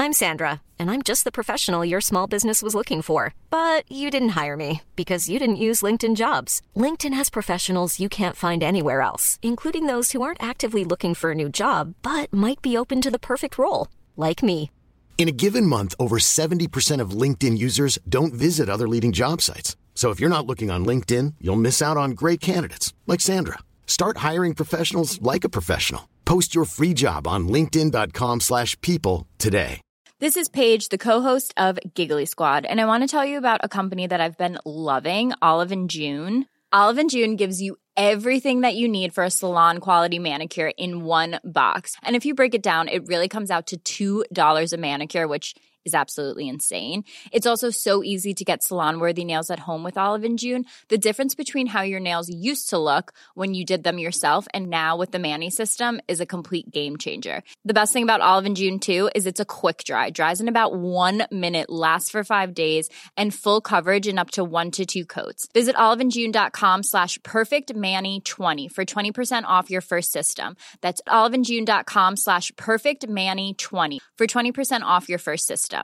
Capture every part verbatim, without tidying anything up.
I'm Sandra, and I'm just the professional your small business was looking for. But you didn't hire me because you didn't use LinkedIn Jobs. LinkedIn has professionals you can't find anywhere else, including those who aren't actively looking for a new job, but might be open to the perfect role, like me. In a given month, over seventy percent of LinkedIn users don't visit other leading job sites. So if you're not looking on LinkedIn, you'll miss out on great candidates like Sandra. Start hiring professionals like a professional. Post your free job on linkedin.com slash people today. This is Paige, the co-host of Giggly Squad, and I want to tell you about a company that I've been loving, Olive and June. Olive and June gives you everything that you need for a salon-quality manicure in one box. And if you break it down, it really comes out to two dollars a manicure, which is absolutely insane. It's also so easy to get salon-worthy nails at home with Olive and June. The difference between how your nails used to look when you did them yourself and now with the Mani system is a complete game changer. The best thing about Olive and June, too, is it's a quick dry. Dries in about one minute, lasts for five days, and full coverage in up to one to two coats. Visit oliveandjune.com slash perfectmani20 for twenty percent off your first system. That's oliveandjune.com slash perfectmani20 for twenty percent off your first system.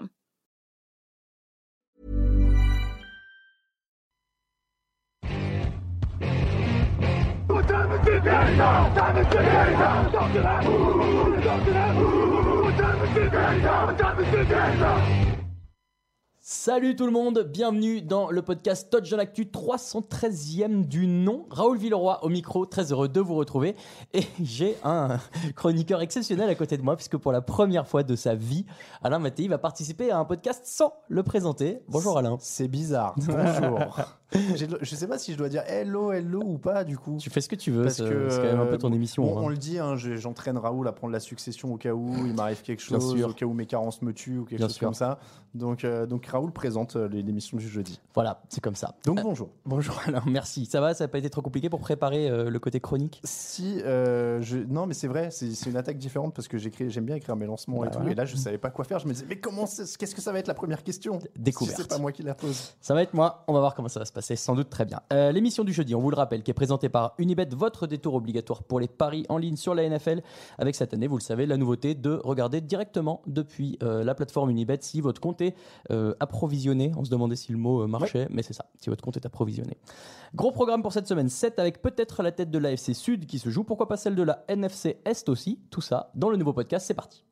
Salut tout le monde, bienvenue dans le podcast Touchdown Actu trois cent treizième du nom. Raoul Villeroy au micro, très heureux de vous retrouver. Et j'ai un chroniqueur exceptionnel à côté de moi, puisque pour la première fois de sa vie, Alain Mattei va participer à un podcast sans le présenter. Bonjour Alain. C'est bizarre, bonjour. J'ai, je sais pas si je dois dire hello, hello ou pas du coup. Tu fais ce que tu veux, parce c'est, que, c'est quand même un peu ton émission. On, hein. on le dit, hein, je, j'entraîne Raoul à prendre la succession au cas où il m'arrive quelque chose, au cas où mes carences me tuent ou quelque Bien chose sûr. comme ça. Donc, euh, donc Raoul présente l'émission du jeudi. Voilà, c'est comme ça. Donc euh, bonjour. Bonjour Alain, merci. Ça va, ça n'a pas été trop compliqué pour préparer euh, le côté chronique? Si, euh, je, non mais c'est vrai, c'est, c'est une attaque différente parce que j'écris, j'aime bien écrire mes lancements bah, et tout. voilà. Et là je savais pas quoi faire, je me disais mais comment c'est, qu'est-ce que ça va être la première question? Découverte. Si c'est pas moi qui la pose. Ça va être moi, on va voir comment ça va se passer, sans doute très bien. Euh, l'émission du jeudi, on vous le rappelle, qui est présentée par Unibet, votre détour obligatoire pour les paris en ligne sur la N F L. Avec cette année, vous le savez, la nouveauté de regarder directement depuis euh, la plateforme Unibet si votre compte est euh, approvisionné. On se demandait si le mot euh, marchait, ouais. Mais c'est ça, si votre compte est approvisionné. Gros programme pour cette semaine, sept avec peut-être la tête de l'A F C Sud qui se joue, pourquoi pas celle de la N F C Est aussi. Tout ça dans le nouveau podcast, c'est parti.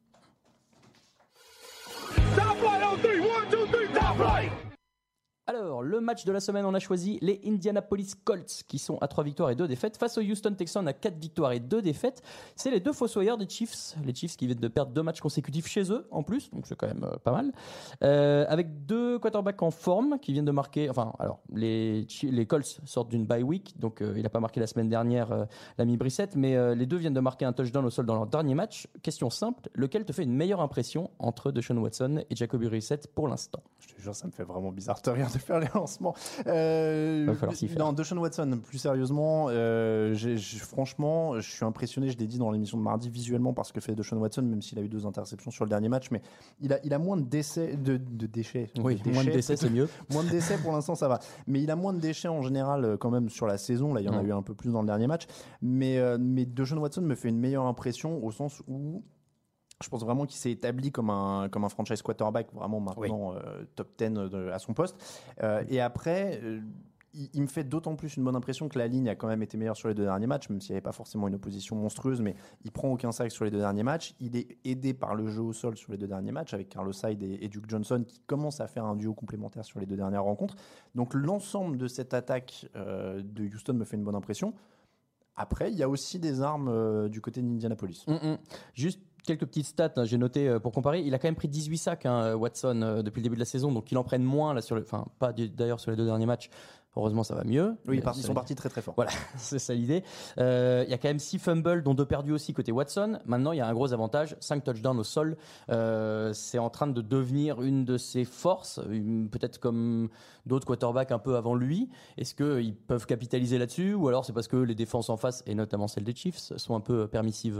Alors, le match de la semaine, on a choisi les Indianapolis Colts qui sont à trois victoires et deux défaites face aux Houston Texans à quatre victoires et deux défaites. C'est les deux fossoyeurs des Chiefs, les Chiefs qui viennent de perdre deux matchs consécutifs chez eux en plus, donc c'est quand même euh, pas mal. Euh, avec deux quarterbacks en forme qui viennent de marquer, enfin, alors les, les Colts sortent d'une bye week, donc euh, il n'a pas marqué la semaine dernière euh, l'ami Brissett, mais euh, les deux viennent de marquer un touchdown au sol dans leur dernier match. Question simple, lequel te fait une meilleure impression entre Deshaun Watson et Jacoby Brissett pour l'instant? Je te jure, ça me fait vraiment bizarre de rien de faire les lancements. Euh, Va falloir s'y faire. Non, Deshaun Watson, plus sérieusement, euh, j'ai, j'ai, franchement, je suis impressionné, je l'ai dit dans l'émission de mardi, visuellement par ce que fait Deshaun Watson, même s'il a eu deux interceptions sur le dernier match, mais il a, il a moins de décès, de, de déchets. Oui, de déchets, moins de décès, c'est mieux. Moins de décès, pour l'instant, ça va. Mais il a moins de déchets en général, quand même, sur la saison. Là, il y en ouais. a eu un peu plus dans le dernier match. Mais, euh, mais Deshaun Watson me fait une meilleure impression au sens où je pense vraiment qu'il s'est établi comme un, comme un franchise quarterback, vraiment maintenant oui. euh, top dix de, à son poste. Euh, et après, euh, il, il me fait d'autant plus une bonne impression que la ligne a quand même été meilleure sur les deux derniers matchs, même s'il n'y avait pas forcément une opposition monstrueuse, mais il prend aucun sac sur les deux derniers matchs. Il est aidé par le jeu au sol sur les deux derniers matchs, avec Carlos Hyde et, et Duke Johnson, qui commencent à faire un duo complémentaire sur les deux dernières rencontres. Donc l'ensemble de cette attaque euh, de Houston me fait une bonne impression. Après, il y a aussi des armes euh, du côté d'Indianapolis. Mm-mm. Juste quelques petites stats, hein, j'ai noté euh, pour comparer. Il a quand même pris dix-huit sacs, hein, Watson, euh, depuis le début de la saison, donc il en prenne moins, là, sur le, enfin, pas d'ailleurs sur les deux derniers matchs. Heureusement, ça va mieux. Oui, ils sont partis très très fort. Voilà, c'est ça l'idée. Euh, il y a quand même six fumbles, dont deux perdus aussi côté Watson. Maintenant, il y a un gros avantage, cinq touchdowns au sol. Euh, c'est en train de devenir une de ses forces, une, peut-être comme d'autres quarterbacks un peu avant lui. Est-ce qu'ils peuvent capitaliser là-dessus, ou alors c'est parce que les défenses en face, et notamment celles des Chiefs, sont un peu permissives?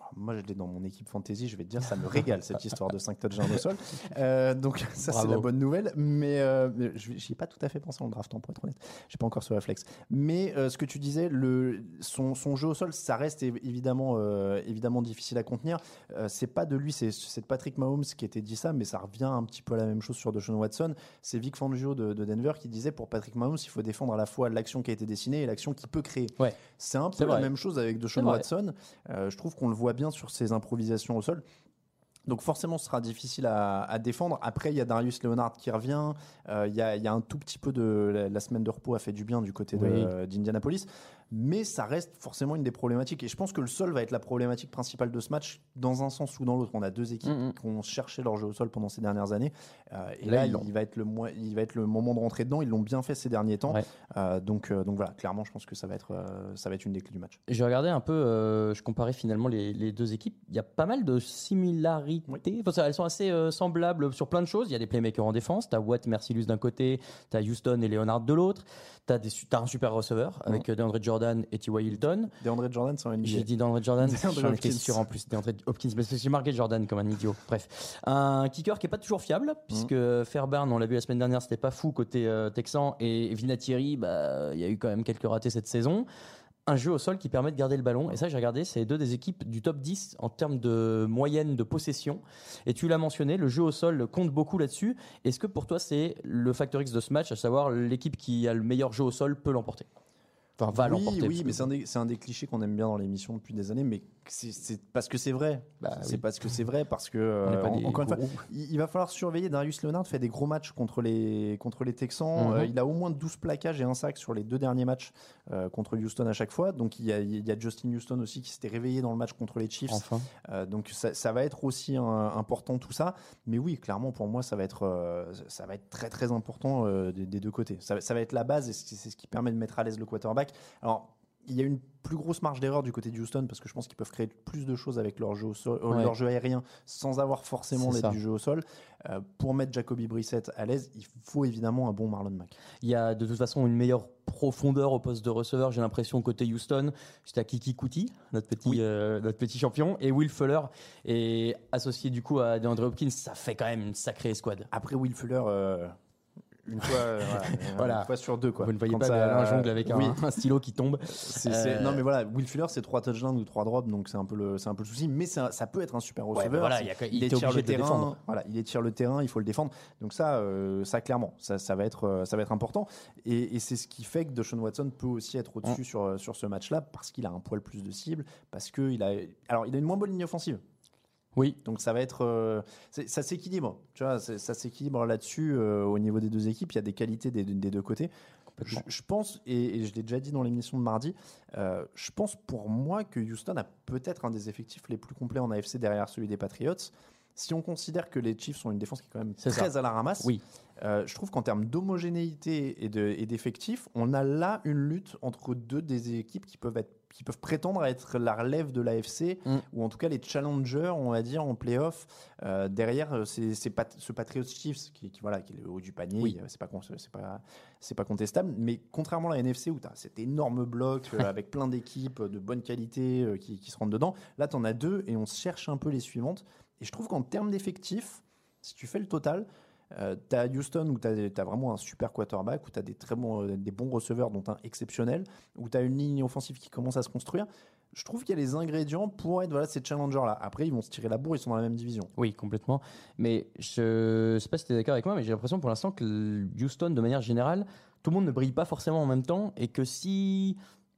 Moi, je l'ai dans mon équipe fantasy, je vais te dire, ça me régale cette histoire de cinq touchdowns au sol. Euh, donc, ça, Bravo. C'est la bonne nouvelle. Mais euh, je n'y ai pas tout à fait pensé en le draftant, pour être honnête. Je n'ai pas encore ce réflexe. Mais euh, ce que tu disais, le, son, son jeu au sol, ça reste évidemment, euh, évidemment difficile à contenir. Euh, c'est pas de lui, c'est, c'est de Patrick Mahomes qui était dit ça, mais ça revient un petit peu à la même chose sur Deshaun Watson. C'est Vic Fangio de, de Denver qui disait pour Patrick Mahomes, il faut défendre à la fois l'action qui a été dessinée et l'action qu'il peut créer. Ouais. C'est un peu c'est la vrai. même chose avec Deshaun Watson. Euh, je trouve qu'on le voit bien sur ses improvisations au sol. Donc forcément, ce sera difficile à, à défendre. Après, il y a Darius Leonard qui revient. Euh, il y a, il y a un tout petit peu de la, la semaine de repos a fait du bien du côté de, oui. euh, d'Indianapolis. Mais ça reste forcément une des problématiques. Et je pense que le sol va être la problématique principale de ce match, dans un sens ou dans l'autre. On a deux équipes mm-hmm. qui ont cherché leur jeu au sol pendant ces dernières années. Euh, et là, là il, va être le mo- il va être le moment de rentrer dedans. Ils l'ont bien fait ces derniers temps. Ouais. Euh, donc, euh, donc voilà, clairement, je pense que ça va être, euh, ça va être une des clés du match. J'ai regardé un peu, euh, je comparais finalement les, les deux équipes. Il y a pas mal de similarités. Oui. Enfin, elles sont assez euh, semblables sur plein de choses. Il y a des playmakers en défense. Tu as Watt, Mercilus d'un côté. Tu as Houston et Leonard de l'autre. Tu as un super receveur mmh. avec DeAndre Jordan et T Y Hilton. DeAndre Jordan, c'est un N B A. J'ai dit DeAndre Jordan, j'en étais sûr en plus. DeAndre Hopkins, parce que j'ai marqué Jordan comme un idiot. Bref. Un kicker qui n'est pas toujours fiable, puisque mmh. Fairbairn, on l'a vu la semaine dernière, c'était pas fou côté euh, Texan. Et Vinatieri, bah, il y a eu quand même quelques ratés cette saison. Un jeu au sol qui permet de garder le ballon. Et ça, j'ai regardé, c'est deux des équipes du top dix en termes de moyenne de possession. Et tu l'as mentionné, le jeu au sol compte beaucoup là-dessus. Est-ce que pour toi, c'est le facteur X de ce match, à savoir l'équipe qui a le meilleur jeu au sol peut l'emporter ? Enfin, va oui, l'emporter. Oui, mais c'est un, des, c'est un des clichés qu'on aime bien dans l'émission depuis des années, mais c'est, c'est parce que c'est vrai. Bah, c'est oui. parce que c'est vrai, parce que, euh, en, encore une fois, il, il va falloir surveiller. Darius Leonard fait des gros matchs contre les, contre les Texans. Mm-hmm. Euh, il a au moins douze plaquages et un sac sur les deux derniers matchs euh, contre Houston à chaque fois. Donc, il y, a, il y a Justin Houston aussi qui s'était réveillé dans le match contre les Chiefs. Enfin. Euh, donc, ça, ça va être aussi un, important tout ça. Mais oui, clairement, pour moi, ça va être, euh, ça va être très, très important euh, des, des deux côtés. Ça, ça va être la base et c'est, c'est ce qui permet de mettre à l'aise le quarterback. Alors, il y a une plus grosse marge d'erreur du côté de Houston parce que je pense qu'ils peuvent créer plus de choses avec leur jeu, au sol, ouais. leur jeu aérien sans avoir forcément l'aide du jeu au sol. Euh, pour mettre Jacoby Brissett à l'aise, il faut évidemment un bon Marlon Mack. Il y a de toute façon une meilleure profondeur au poste de receveur, j'ai l'impression, côté Houston. C'était à Kiki Kuti, notre petit, oui. euh, notre petit champion, et Will Fuller est associé du coup à DeAndre Hopkins. Ça fait quand même une sacrée escouade. Après Will Fuller... Euh... Une fois, euh, voilà, voilà. Une fois sur deux, quoi. Vous ne voyez Quand pas ça... un jongle avec un, oui. un stylo qui tombe. C'est, c'est... Euh... Non, mais voilà, Will Fuller, c'est trois touchdowns ou trois drops, donc c'est un peu le, c'est un peu le souci. Mais un, ça peut être un super receveur. Ouais, voilà, il, a, il, il étire le terrain. Défendre. Voilà, il étire le terrain, il faut le défendre. Donc ça, euh, ça clairement, ça, ça va être, ça va être important. Et, et c'est ce qui fait que Deshaun Watson peut aussi être au-dessus mmh. sur sur ce match-là parce qu'il a un poil plus de cible, parce que il a, alors il a une moins bonne ligne offensive. Oui, donc ça va être, euh, ça s'équilibre, tu vois, ça s'équilibre là-dessus euh, au niveau des deux équipes. Il y a des qualités des, des deux côtés. Je, je pense, et, et je l'ai déjà dit dans l'émission de mardi, euh, je pense pour moi que Houston a peut-être un des effectifs les plus complets en A F C derrière celui des Patriots. Si on considère que les Chiefs ont une défense qui est quand même C'est très ça. à la ramasse, oui. euh, je trouve qu'en termes d'homogénéité et, de, et d'effectifs, on a là une lutte entre deux des équipes qui peuvent être qui peuvent prétendre à être la relève de l'A F C, mm. ou en tout cas les challengers, on va dire, en play-off. Euh, derrière, c'est, c'est pat- ce Patriots Chiefs qui, qui, voilà, qui est le haut du panier, oui. c'est, pas, c'est, pas, c'est pas contestable. Mais contrairement à la N F C, où tu as cet énorme bloc euh, avec plein d'équipes de bonne qualité euh, qui, qui se rentrent dedans, là, tu en as deux et on cherche un peu les suivantes. Et je trouve qu'en termes d'effectifs, si tu fais le total, Euh, tu as Houston où tu as vraiment un super quarterback, où tu as des, très bons, des bons receveurs, dont un exceptionnel, où tu as une ligne offensive qui commence à se construire. Je trouve qu'il y a les ingrédients pour être voilà, ces challengers-là. Après, ils vont se tirer la bourre, ils sont dans la même division. Oui, complètement. Mais je ne sais pas si tu es d'accord avec moi, mais j'ai l'impression pour l'instant que Houston, de manière générale, tout le monde ne brille pas forcément en même temps, et que si...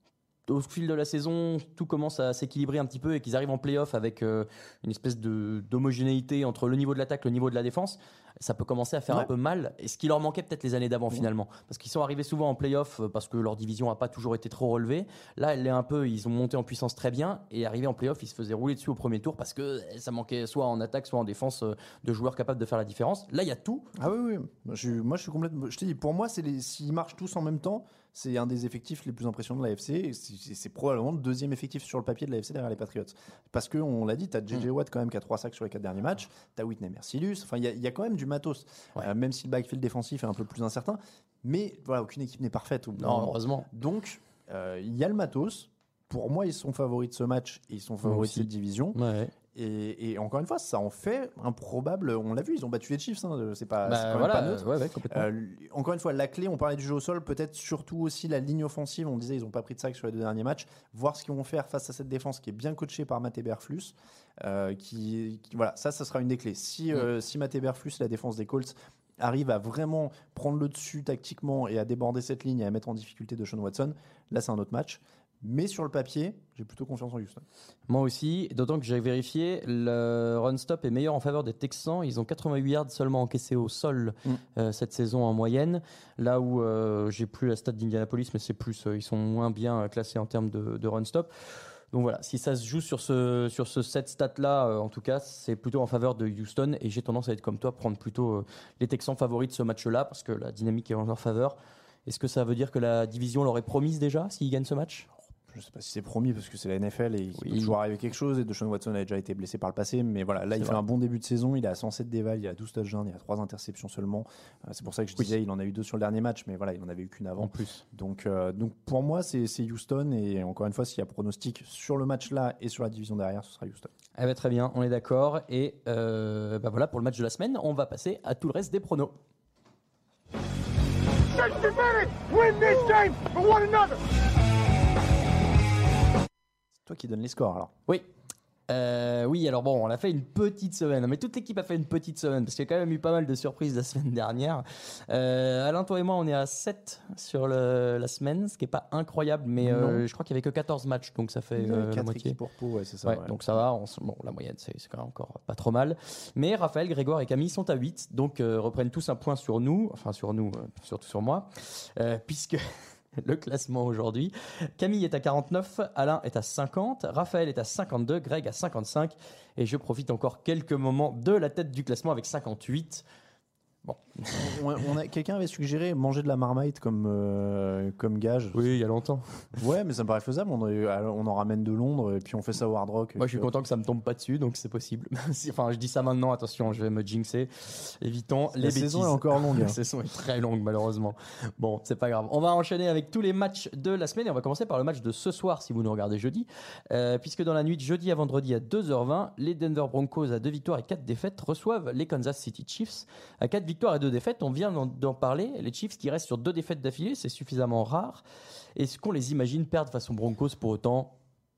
au fil de la saison, tout commence à s'équilibrer un petit peu et qu'ils arrivent en play-off avec euh, une espèce de, d'homogénéité entre le niveau de l'attaque et le niveau de la défense, ça peut commencer à faire ouais. un peu mal. Et ce qui leur manquait peut-être les années d'avant, ouais. finalement. Parce qu'ils sont arrivés souvent en play-off parce que leur division n'a pas toujours été trop relevée. Là, elle l'est un peu. Ils ont monté en puissance très bien. Et arrivés en play-off, ils se faisaient rouler dessus au premier tour parce que ça manquait soit en attaque, soit en défense de joueurs capables de faire la différence. Là, il y a tout. Ah oui, oui. Je, moi, je suis complètement... Je te dis, pour moi, c'est les... s'ils marchent tous en même temps, c'est un des effectifs les plus impressionnants de la F C. C'est, c'est probablement le deuxième effectif sur le papier de la F C derrière les Patriots. Parce qu'on l'a dit, tu as J J Watt quand même qui a trois sacs sur les quatre derniers matchs. Tu as Whitney Mercilus. Enfin, il y, y a quand même du matos. Ouais. Euh, même si le backfield défensif est un peu plus incertain. Mais voilà, aucune équipe n'est parfaite. Non, heureusement. Donc, il euh, y a le matos. pour moi, ils sont favoris de ce match et ils sont favoris de cette division. Ouais. Et, et encore une fois, ça en fait un probable. On l'a vu, ils ont battu les Chiefs. Hein, c'est pas, Bah, c'est quand voilà, même pas neutre. ouais, ouais, complètement. Euh, encore une fois, la clé, on parlait du jeu au sol, peut-être surtout aussi la ligne offensive. On disait ils n'ont pas pris de sac sur les deux derniers matchs. Voir ce qu'ils vont faire face à cette défense qui est bien coachée par Matt Eberflus. Euh, qui, qui, voilà, ça, ça sera une des clés. Si, mm. euh, si Matt Eberflus, la défense des Colts, arrive à vraiment prendre le dessus tactiquement et à déborder cette ligne et à mettre en difficulté Deshaun Watson, là, c'est un autre match. Mais sur le papier, j'ai plutôt confiance en Houston. Moi aussi, d'autant que j'ai vérifié, le run stop est meilleur en faveur des Texans. Ils ont quatre-vingt-huit yards seulement encaissés au sol mm. euh, cette saison en moyenne. Là où euh, j'ai plus la stat d'Indianapolis, mais c'est plus, euh, ils sont moins bien classés en termes de, de run stop. Donc voilà, si ça se joue sur ce sur ce cette stat-là, euh, en tout cas, c'est plutôt en faveur de Houston. Et j'ai tendance à être comme toi, prendre plutôt euh, les Texans favoris de ce match-là, parce que la dynamique est en leur faveur. Est-ce que ça veut dire que la division leur est promise déjà s'ils gagnent ce match ? Je ne sais pas si c'est promis parce que c'est la N F L et il oui. peut toujours arriver quelque chose. Et Deshaun Watson a déjà été blessé par le passé. Mais voilà, là, c'est il vrai. fait un bon début de saison. Il est à cent sept déval, il a douze touchdowns, il a trois interceptions seulement. Euh, c'est pour ça que je oui. disais il en a eu deux sur le dernier match, mais voilà, il n'en avait eu qu'une avant. En plus. Donc, euh, donc pour moi, c'est, c'est Houston. Et encore une fois, s'il y a pronostic sur le match là et sur la division derrière, ce sera Houston. Eh ben, très bien, on est d'accord. Et euh, ben voilà, pour le match de la semaine, on va passer à tout le reste des pronos. Win this game for one another. Toi qui donne les scores alors. Oui. Euh, oui, alors bon, on a fait une petite semaine, mais toute l'équipe a fait une petite semaine parce qu'il y a quand même eu pas mal de surprises la semaine dernière. Euh, Alain, toi et moi, on est à sept sur le, la semaine, ce qui est pas incroyable, mais euh, je crois qu'il y avait que quatorze matchs, donc ça fait euh, la moitié. Pour Pau, ouais, c'est ça. Ouais, ouais. Donc ça va, on, bon, la moyenne, c'est, c'est quand même encore pas trop mal. Mais Raphaël, Grégoire et Camille sont à huit, donc euh, reprennent tous un point sur nous, enfin sur nous, euh, surtout sur moi, euh, puisque... le classement aujourd'hui. Camille est à quarante-neuf, Alain est à cinquante, Raphaël est à cinquante-deux, Greg à cinquante-cinq et je profite encore quelques moments de la tête du classement avec cinquante-huit. Bon. on, on a, quelqu'un avait suggéré manger de la Marmite comme, euh, comme gage. Oui, il y a longtemps. Ouais, mais ça me paraît faisable. On, on en ramène de Londres et puis on fait ça au Hard Rock. Moi, je suis content que ça me tombe pas dessus, donc c'est possible. Enfin, je dis ça maintenant, attention, je vais me jinxer. Évitons les la bêtises. La saison est encore longue. La saison est très longue, malheureusement. Bon, c'est pas grave. On va enchaîner avec tous les matchs de la semaine et on va commencer par le match de ce soir, si vous nous regardez jeudi. Euh, puisque dans la nuit de jeudi à vendredi à deux heures vingt, les Denver Broncos à deux victoires et quatre défaites reçoivent les Kansas City Chiefs à quatre victoires et deux défaites. On vient d'en, d'en parler. Les Chiefs qui restent sur deux défaites d'affilée, c'est suffisamment rare. Est-ce qu'on les imagine perdre façon Broncos pour autant ?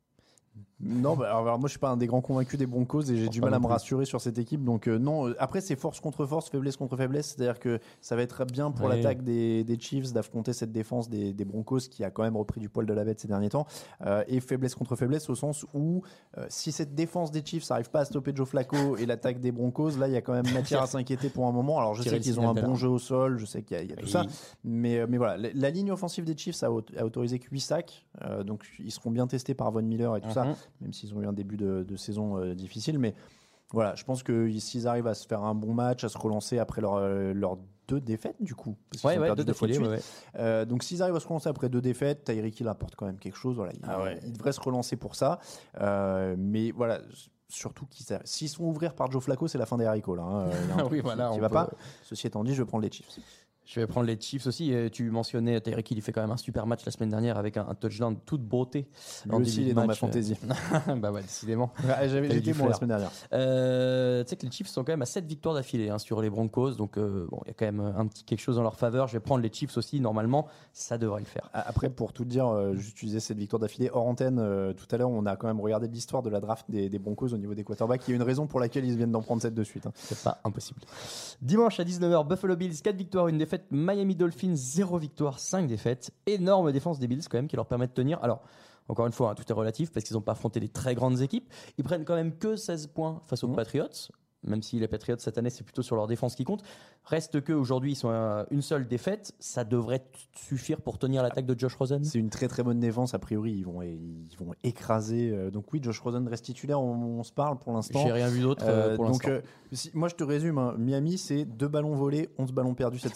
Non, bah, alors moi je suis pas un des grands convaincus des Broncos et j'ai oh, du mal à me plus. rassurer sur cette équipe. Donc euh, non, après c'est force contre force, faiblesse contre faiblesse. C'est-à-dire que ça va être bien pour oui. l'attaque des, des Chiefs d'affronter cette défense des, des Broncos qui a quand même repris du poil de la bête ces derniers temps. Euh, et faiblesse contre faiblesse au sens où euh, si cette défense des Chiefs n'arrive pas à stopper Joe Flacco et l'attaque des Broncos, là il y a quand même matière à s'inquiéter pour un moment. Alors je sais qu'ils ont un bon jeu au sol, je sais qu'il y a, il y a tout oui. ça. Mais, mais voilà, la, la ligne offensive des Chiefs a, a autorisé que huit sacs. Euh, donc ils seront bien testés par Von Miller et tout mm-hmm. ça, même s'ils ont eu un début de, de saison euh, difficile, mais voilà, je pense que s'ils arrivent à se faire un bon match, à se relancer après leur, euh, leurs deux défaites du coup, parce ouais, ouais, deux, deux fois de suite. Ouais, ouais. Euh, donc s'ils arrivent à se relancer après deux défaites, Tyreek Hill apporte quand même quelque chose. Voilà, il, ah ouais. il devrait se relancer pour ça, euh, mais voilà. Surtout qu'ils, s'ils sont ouverts par Joe Flacco, c'est la fin des haricots là. Hein. Il y a un oui, voilà, qui, qui va peut... pas. Ceci étant dit, je vais prendre les Chiefs. Je vais prendre les Chiefs aussi. Et tu mentionnais Tyreek Hill, il fait quand même un super match la semaine dernière avec un, un touchdown de toute beauté. Lui aussi, il est dans ma fantaisie. Bah ouais, décidément. Ouais, j'avais été bon la semaine dernière. Euh, tu sais que les Chiefs sont quand même à sept victoires d'affilée hein, sur les Broncos. Donc euh, bon, il y a quand même un petit quelque chose en leur faveur. Je vais prendre les Chiefs aussi. Normalement, ça devrait le faire. Après, pour tout dire, euh, j'utilisais cette victoire d'affilée hors antenne. Euh, tout à l'heure, on a quand même regardé l'histoire de la draft des, des Broncos au niveau des quarterbacks. Il y a une raison pour laquelle ils viennent d'en prendre sept de suite. Hein. C'est pas impossible. Dimanche à dix-neuf heures, Buffalo Bills, quatre victoires, une défaite. Miami Dolphins, zéro victoire, cinq défaites. Énorme défense des Bills quand même qui leur permet de tenir. Alors, encore une fois, hein, tout est relatif parce qu'ils n'ont pas affronté des très grandes équipes. Ils prennent quand même que seize points face aux mmh. Patriots. Même si les Patriots cette année c'est plutôt sur leur défense qui compte. Reste qu'aujourd'hui ils sont à une seule défaite. Ça devrait suffire pour tenir l'attaque de Josh Rosen. C'est une très très bonne défense. A priori ils vont, ils vont écraser. Donc oui, Josh Rosen reste titulaire. On, on se parle pour l'instant. J'ai rien vu d'autre euh, pour donc, l'instant. Euh, si, moi je te résume. Hein, Miami c'est deux ballons volés, onze ballons perdus cette saison.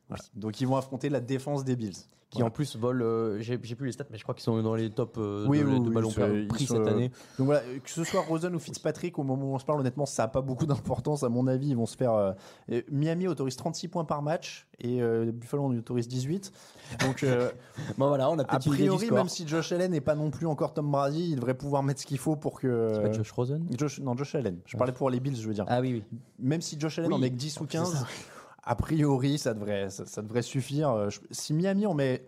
Voilà. Donc ils vont affronter la défense des Bills. Qui voilà. en plus volent, euh, j'ai, j'ai plus les stats, mais je crois qu'ils sont dans les tops euh, oui, de, oui, de oui, ballons oui, pris sont, cette année. Donc voilà, que ce soit Rosen ou Fitzpatrick, au moment où on se parle, honnêtement, ça n'a pas beaucoup d'importance. À mon avis, ils vont se faire. Euh, Miami autorise trente-six points par match et euh, Buffalo en autorise dix-huit. Donc, euh, bon voilà, on a a priori, même si Josh Allen n'est pas non plus encore Tom Brady, il devrait pouvoir mettre ce qu'il faut pour que. C'est pas Josh Rosen Josh, Non, Josh Allen. Je parlais pour les Bills, je veux dire. Ah oui, oui. Même si Josh Allen oui, en met que dix ou quinze, a priori, ça devrait, ça, ça devrait suffire. Si Miami en met.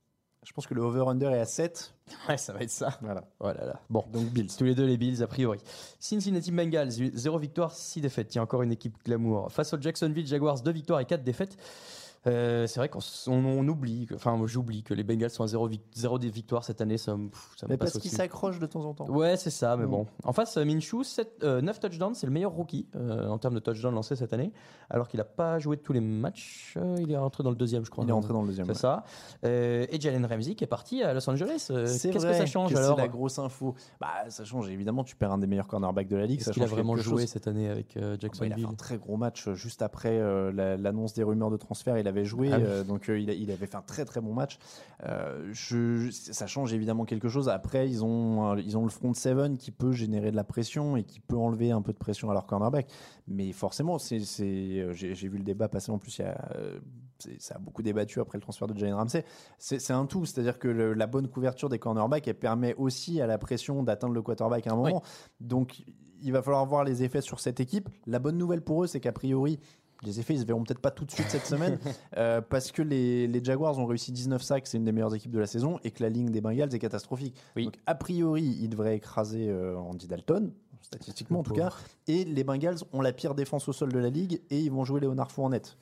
Je pense que le over-under est à sept. Ouais, ça va être ça. Voilà. Oh là là. Bon, donc Bills. Tous les deux les Bills, a priori. Cincinnati Bengals, zéro victoire, six défaites. Tiens, encore une équipe glamour. Face aux Jacksonville Jaguars, deux victoires et quatre défaites. Euh, c'est vrai qu'on on, on oublie, que, enfin j'oublie que les Bengals sont à zéro, zéro des victoires cette année, ça me, pff, ça me mais passe parce au-dessus. qu'ils s'accrochent de temps en temps. Ouais, c'est ça, mais mmh. bon. En face, Minshew, euh, neuf touchdowns, c'est le meilleur rookie euh, en termes de touchdowns lancés cette année, alors qu'il n'a pas joué tous les matchs. Euh, il est rentré dans le deuxième, je crois. Il est rentré dans le deuxième. C'est ouais. ça. Euh, et Jalen Ramsey qui est parti à Los Angeles. Euh, c'est qu'est-ce vrai que ça change que alors? C'est la grosse info. Bah, ça change. Évidemment, tu perds un des meilleurs cornerbacks de la ligue. Est-ce ça qu'il a change vraiment joué chose. cette année avec euh, Jacksonville? bah, Il a fait un très gros match juste après euh, la, l'annonce des rumeurs de transfert. Il avait joué, ah oui. euh, donc euh, il, a, il avait fait un très très bon match. Euh, je, ça change évidemment quelque chose. Après, ils ont, ils ont le front seven qui peut générer de la pression et qui peut enlever un peu de pression à leur cornerback. Mais forcément, c'est, c'est, j'ai, j'ai vu le débat passer en plus. Il y a, c'est, ça a beaucoup débattu après le transfert de Jalen Ramsey. C'est, c'est un tout, c'est-à-dire que le, la bonne couverture des cornerbacks, elle permet aussi à la pression d'atteindre le quarterback à un moment. Oui. Donc, il va falloir voir les effets sur cette équipe. La bonne nouvelle pour eux, c'est qu'a priori, les effets, ils se verront peut-être pas tout de suite cette semaine euh, parce que les, les Jaguars ont réussi dix-neuf sacs, c'est une des meilleures équipes de la saison, et que la ligne des Bengals est catastrophique. Oui. Donc, a priori, ils devraient écraser euh, Andy Dalton, statistiquement en tout cas, et les Bengals ont la pire défense au sol de la ligue et ils vont jouer Leonard Fournette.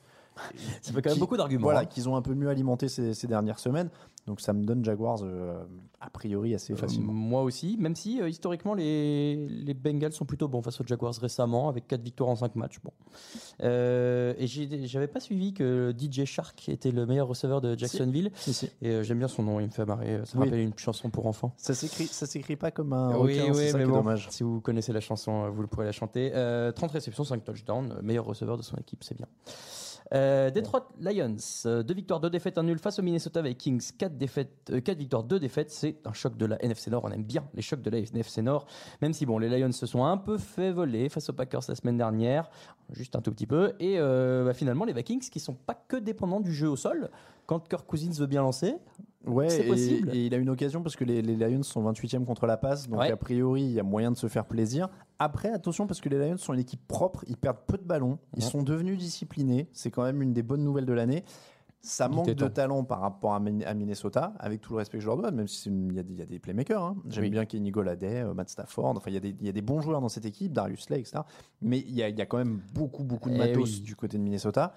Ça fait quand même qui, beaucoup d'arguments. Voilà, hein. qu'ils ont un peu mieux alimenté ces, ces dernières semaines. Donc ça me donne Jaguars euh, a priori assez facilement. Euh, moi aussi, même si euh, historiquement les, les Bengals sont plutôt bons face aux Jaguars récemment, avec quatre victoires en cinq matchs. Bon. Euh, et j'ai, j'avais pas suivi que D J Shark était le meilleur receveur de Jacksonville. Si. Si, si. Et euh, j'aime bien son nom, il me fait marrer. Ça oui. rappelle une chanson pour enfants. Ça s'écrit, ça s'écrit pas comme un oui, requin, oui, c'est ça mais qui est bon, dommage. Si vous connaissez la chanson, vous pourrez la chanter. Euh, trente réceptions, cinq touchdowns, meilleur receveur de son équipe, c'est bien. Euh, Detroit Lions, euh, deux victoires, deux défaites, un nul face aux Minnesota Vikings, quatre défaites, euh, quatre victoires, deux défaites. C'est un choc de la N F C Nord. On aime bien les chocs de la N F C Nord, même si bon, les Lions se sont un peu fait voler face aux Packers la semaine dernière, juste un tout petit peu. Et euh, bah, finalement, les Vikings qui sont pas que dépendants du jeu au sol. Quand Kirk Cousins veut bien lancer, ouais, c'est possible. Et, et il a une occasion parce que les, les Lions sont vingt-huitième contre la passe, donc ouais. a priori il y a moyen de se faire plaisir. Après, attention parce que les Lions sont une équipe propre, ils perdent peu de ballons, ils ouais. sont devenus disciplinés, c'est quand même une des bonnes nouvelles de l'année. Ça il manque de temps. talent par rapport à, à Minnesota, avec tout le respect que je leur dois, même s'il y, y a des playmakers. Hein. J'aime oui. bien Kenny Golladay, euh, Matt Stafford, enfin il y, y a des bons joueurs dans cette équipe, Darius Slay, et cetera. Mais il y, y a quand même beaucoup, beaucoup de matos oui. du côté de Minnesota.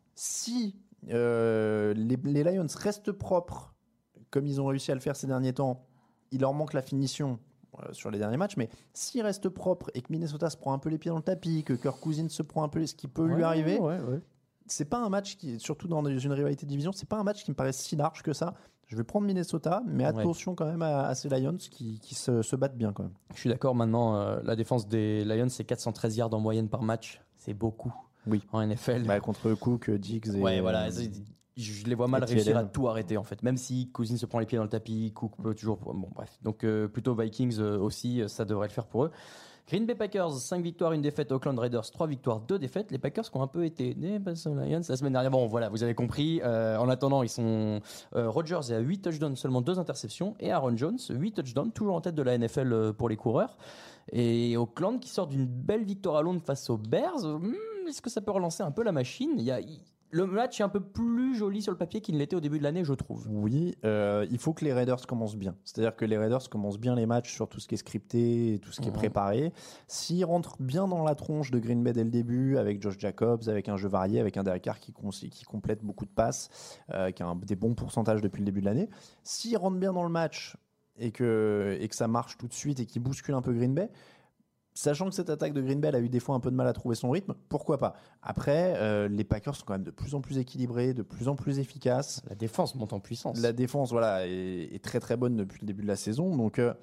Si euh, les, les Lions restent propres, comme ils ont réussi à le faire ces derniers temps, il leur manque la finition euh, sur les derniers matchs, mais s'ils restent propres et que Minnesota se prend un peu les pieds dans le tapis, que Kirk Cousins se prend un peu ce qui peut ouais, lui arriver, ouais, ouais. c'est pas un match qui, surtout dans une rivalité de division, c'est pas un match qui me paraît si large que ça. Je vais prendre Minnesota, mais attention ouais. quand même à, à ces Lions qui, qui se, se battent bien quand même. Je suis d'accord, maintenant, euh, la défense des Lions, c'est quatre cent treize yards en moyenne par match. C'est beaucoup. Oui. En N F L. Bah, contre Cook, Diggs et... Ouais, voilà. Je les vois mal réussir à tout arrêter, en fait. Même si Cousins se prend les pieds dans le tapis, Cook peut toujours... Bon, bref. Donc, euh, plutôt Vikings euh, aussi, ça devrait le faire pour eux. Green Bay Packers, cinq victoires, une défaite. Oakland Raiders, trois victoires, deux défaites. Les Packers qui ont un peu été nés Lions la semaine dernière. Bon, voilà, vous avez compris. Euh, en attendant, ils sont... Euh, Rodgers est à huit touchdowns, seulement deux interceptions. Et Aaron Jones, huit touchdowns, toujours en tête de la N F L pour les coureurs. Et Oakland qui sort d'une belle victoire à Londres face aux Bears. Hmm, est-ce que ça peut relancer un peu la machine ? Il y a... Le match est un peu plus joli sur le papier qu'il ne l'était au début de l'année, je trouve. Oui, euh, il faut que les Raiders commencent bien. C'est-à-dire que les Raiders commencent bien les matchs sur tout ce qui est scripté et tout ce qui mmh. est préparé. S'ils rentrent bien dans la tronche de Green Bay dès le début, avec Josh Jacobs, avec un jeu varié, avec un Derek Carr qui, qui complète beaucoup de passes, euh, qui a un, des bons pourcentages depuis le début de l'année, s'ils rentrent bien dans le match et que, et que ça marche tout de suite et qu'ils bousculent un peu Green Bay, sachant que cette attaque de Green Bay a eu des fois un peu de mal à trouver son rythme, pourquoi pas ? Après, euh, les Packers sont quand même de plus en plus équilibrés, de plus en plus efficaces. La défense monte en puissance. La défense, voilà, est, est très très bonne depuis le début de la saison. Donc, euh,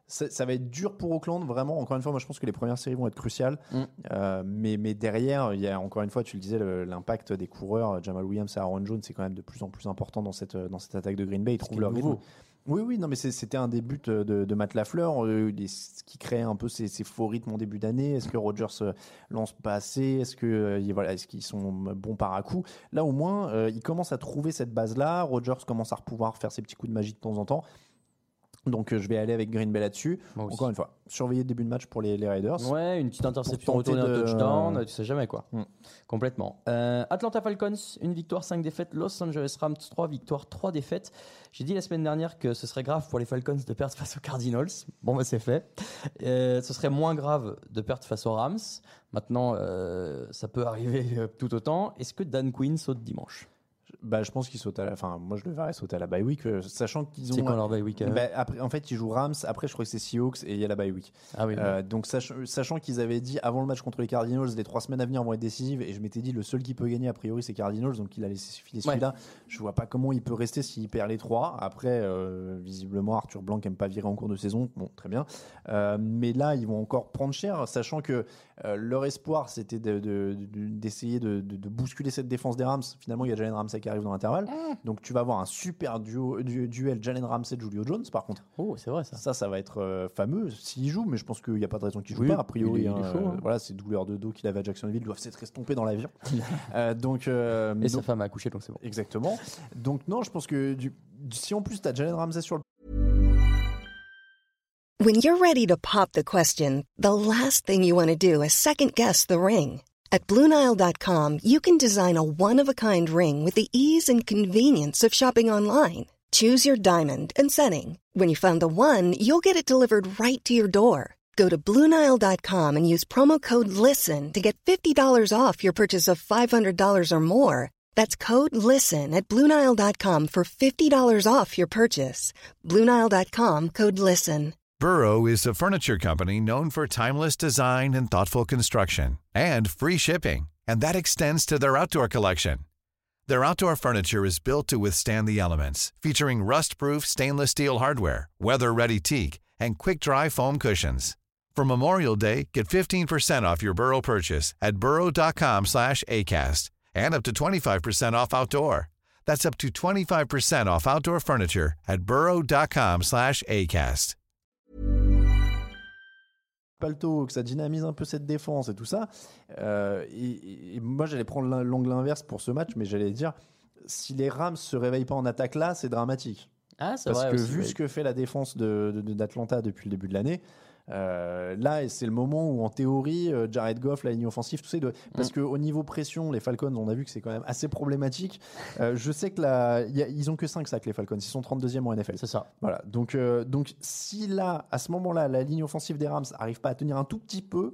Ça, ça va être dur pour Auckland, vraiment. Encore une fois, moi je pense que les premières séries vont être cruciales. Mm. Euh, mais, mais derrière, il y a encore une fois, tu le disais, le, l'impact des coureurs. Jamal Williams et Aaron Jones, c'est quand même de plus en plus important dans cette, dans cette attaque de Green Bay. Ils trouvent leur rythme. Oui, oui, non, mais c'est, c'était un des buts de, de Matt LaFleur, euh, les, qui crée un peu ces, ces faux rythmes en début d'année. Est-ce que Rodgers euh, lance pas assez ? Est-ce que euh, voilà, est-ce qu'ils sont bons par à coup ? Là, au moins, euh, ils commencent à trouver cette base-là. Rodgers commence à pouvoir faire ses petits coups de magie de temps en temps. Donc euh, je vais aller avec Green Bay là-dessus. Encore une fois, surveiller le début de match pour les, les Raiders. Ouais, une petite interception retournée de... un touchdown, tu sais jamais quoi. Mm. Complètement. Euh, Atlanta Falcons, une victoire, cinq défaites. Los Angeles Rams, trois victoires, trois défaites. J'ai dit la semaine dernière que ce serait grave pour les Falcons de perdre face aux Cardinals. Bon, bah c'est fait. Euh, ce serait moins grave de perdre face aux Rams. Maintenant, euh, ça peut arriver tout autant. Est-ce que Dan Quinn saute dimanche ? Bah, je pense qu'ils sautent à la fin. Moi, je le verrais sauter à la bye week, euh, sachant qu'ils ont. C'est quand leur bye week euh... bah, après, en fait, ils jouent Rams. Après, je crois que c'est Seahawks et il y a la bye week. Ah oui. Euh, donc, sach- sachant qu'ils avaient dit avant le match contre les Cardinals, les trois semaines à venir vont être décisives, et je m'étais dit le seul qui peut gagner a priori c'est Cardinals, donc il a laissé filer celui-là. Ouais. Je vois pas comment il peut rester s'il perd les trois. Après, euh, visiblement, Arthur Blanc n'aime pas virer en cours de saison. Bon, très bien. Euh, mais là, ils vont encore prendre cher, sachant que euh, leur espoir c'était de, de, de, d'essayer de, de, de bousculer cette défense des Rams. Finalement, il y a Jalen Ramsey qui arrive dans l'intervalle. Donc tu vas avoir un super duo, du, duel Jalen Ramsey Julio Jones par contre. Oh, c'est vrai ça. Ça, ça va être euh, fameux s'il joue, mais je pense qu'il n'y a pas de raison qu'il joue oui, pas. A priori, il est, hein, il est chaud, hein. euh, voilà, ces douleurs de dos qu'il avait à Jacksonville doivent s'être estompées dans l'avion. euh, donc euh, et donc, sa femme a accouché, donc c'est bon. Exactement. Donc non, je pense que du, si en plus tu as Jalen Ramsey sur le. When you're ready to pop the question, the last thing you want to do is second guess the ring. At Blue Nile dot com, you can design a one-of-a-kind ring with the ease and convenience of shopping online. Choose your diamond and setting. When you find the one, you'll get it delivered right to your door. Go to Blue Nile dot com and use promo code LISTEN to get fifty dollars off your purchase of five hundred dollars or more. That's code LISTEN at Blue Nile dot com for fifty dollars off your purchase. Blue Nile dot com, code LISTEN. Burrow is a furniture company known for timeless design and thoughtful construction, and free shipping, and that extends to their outdoor collection. Their outdoor furniture is built to withstand the elements, featuring rust-proof stainless steel hardware, weather-ready teak, and quick-dry foam cushions. For Memorial Day, get fifteen percent off your Burrow purchase at burrow dot com slash acast, and up to twenty-five percent off outdoor. That's up to twenty-five percent off outdoor furniture at burrow dot com slash acast. Palto, que ça dynamise un peu cette défense et tout ça. Euh, et, et moi, j'allais prendre l'angle inverse pour ce match, mais j'allais dire, si les Rams se réveillent pas en attaque là, c'est dramatique. Ah, c'est Parce vrai que aussi, vu oui. ce que fait la défense de, de, d'Atlanta depuis le début de l'année, euh, là, c'est le moment où, en théorie, Jared Goff, la ligne offensive, tout ça, doit... parce mm. qu'au niveau pression, les Falcons, on a vu que c'est quand même assez problématique. Euh, je sais que la... y a... ils ont que cinq sacs, les Falcons. Ils sont trente-deuxième en N F L. C'est ça. Voilà. Donc, euh, donc, si là, à ce moment-là, la ligne offensive des Rams n'arrive pas à tenir un tout petit peu,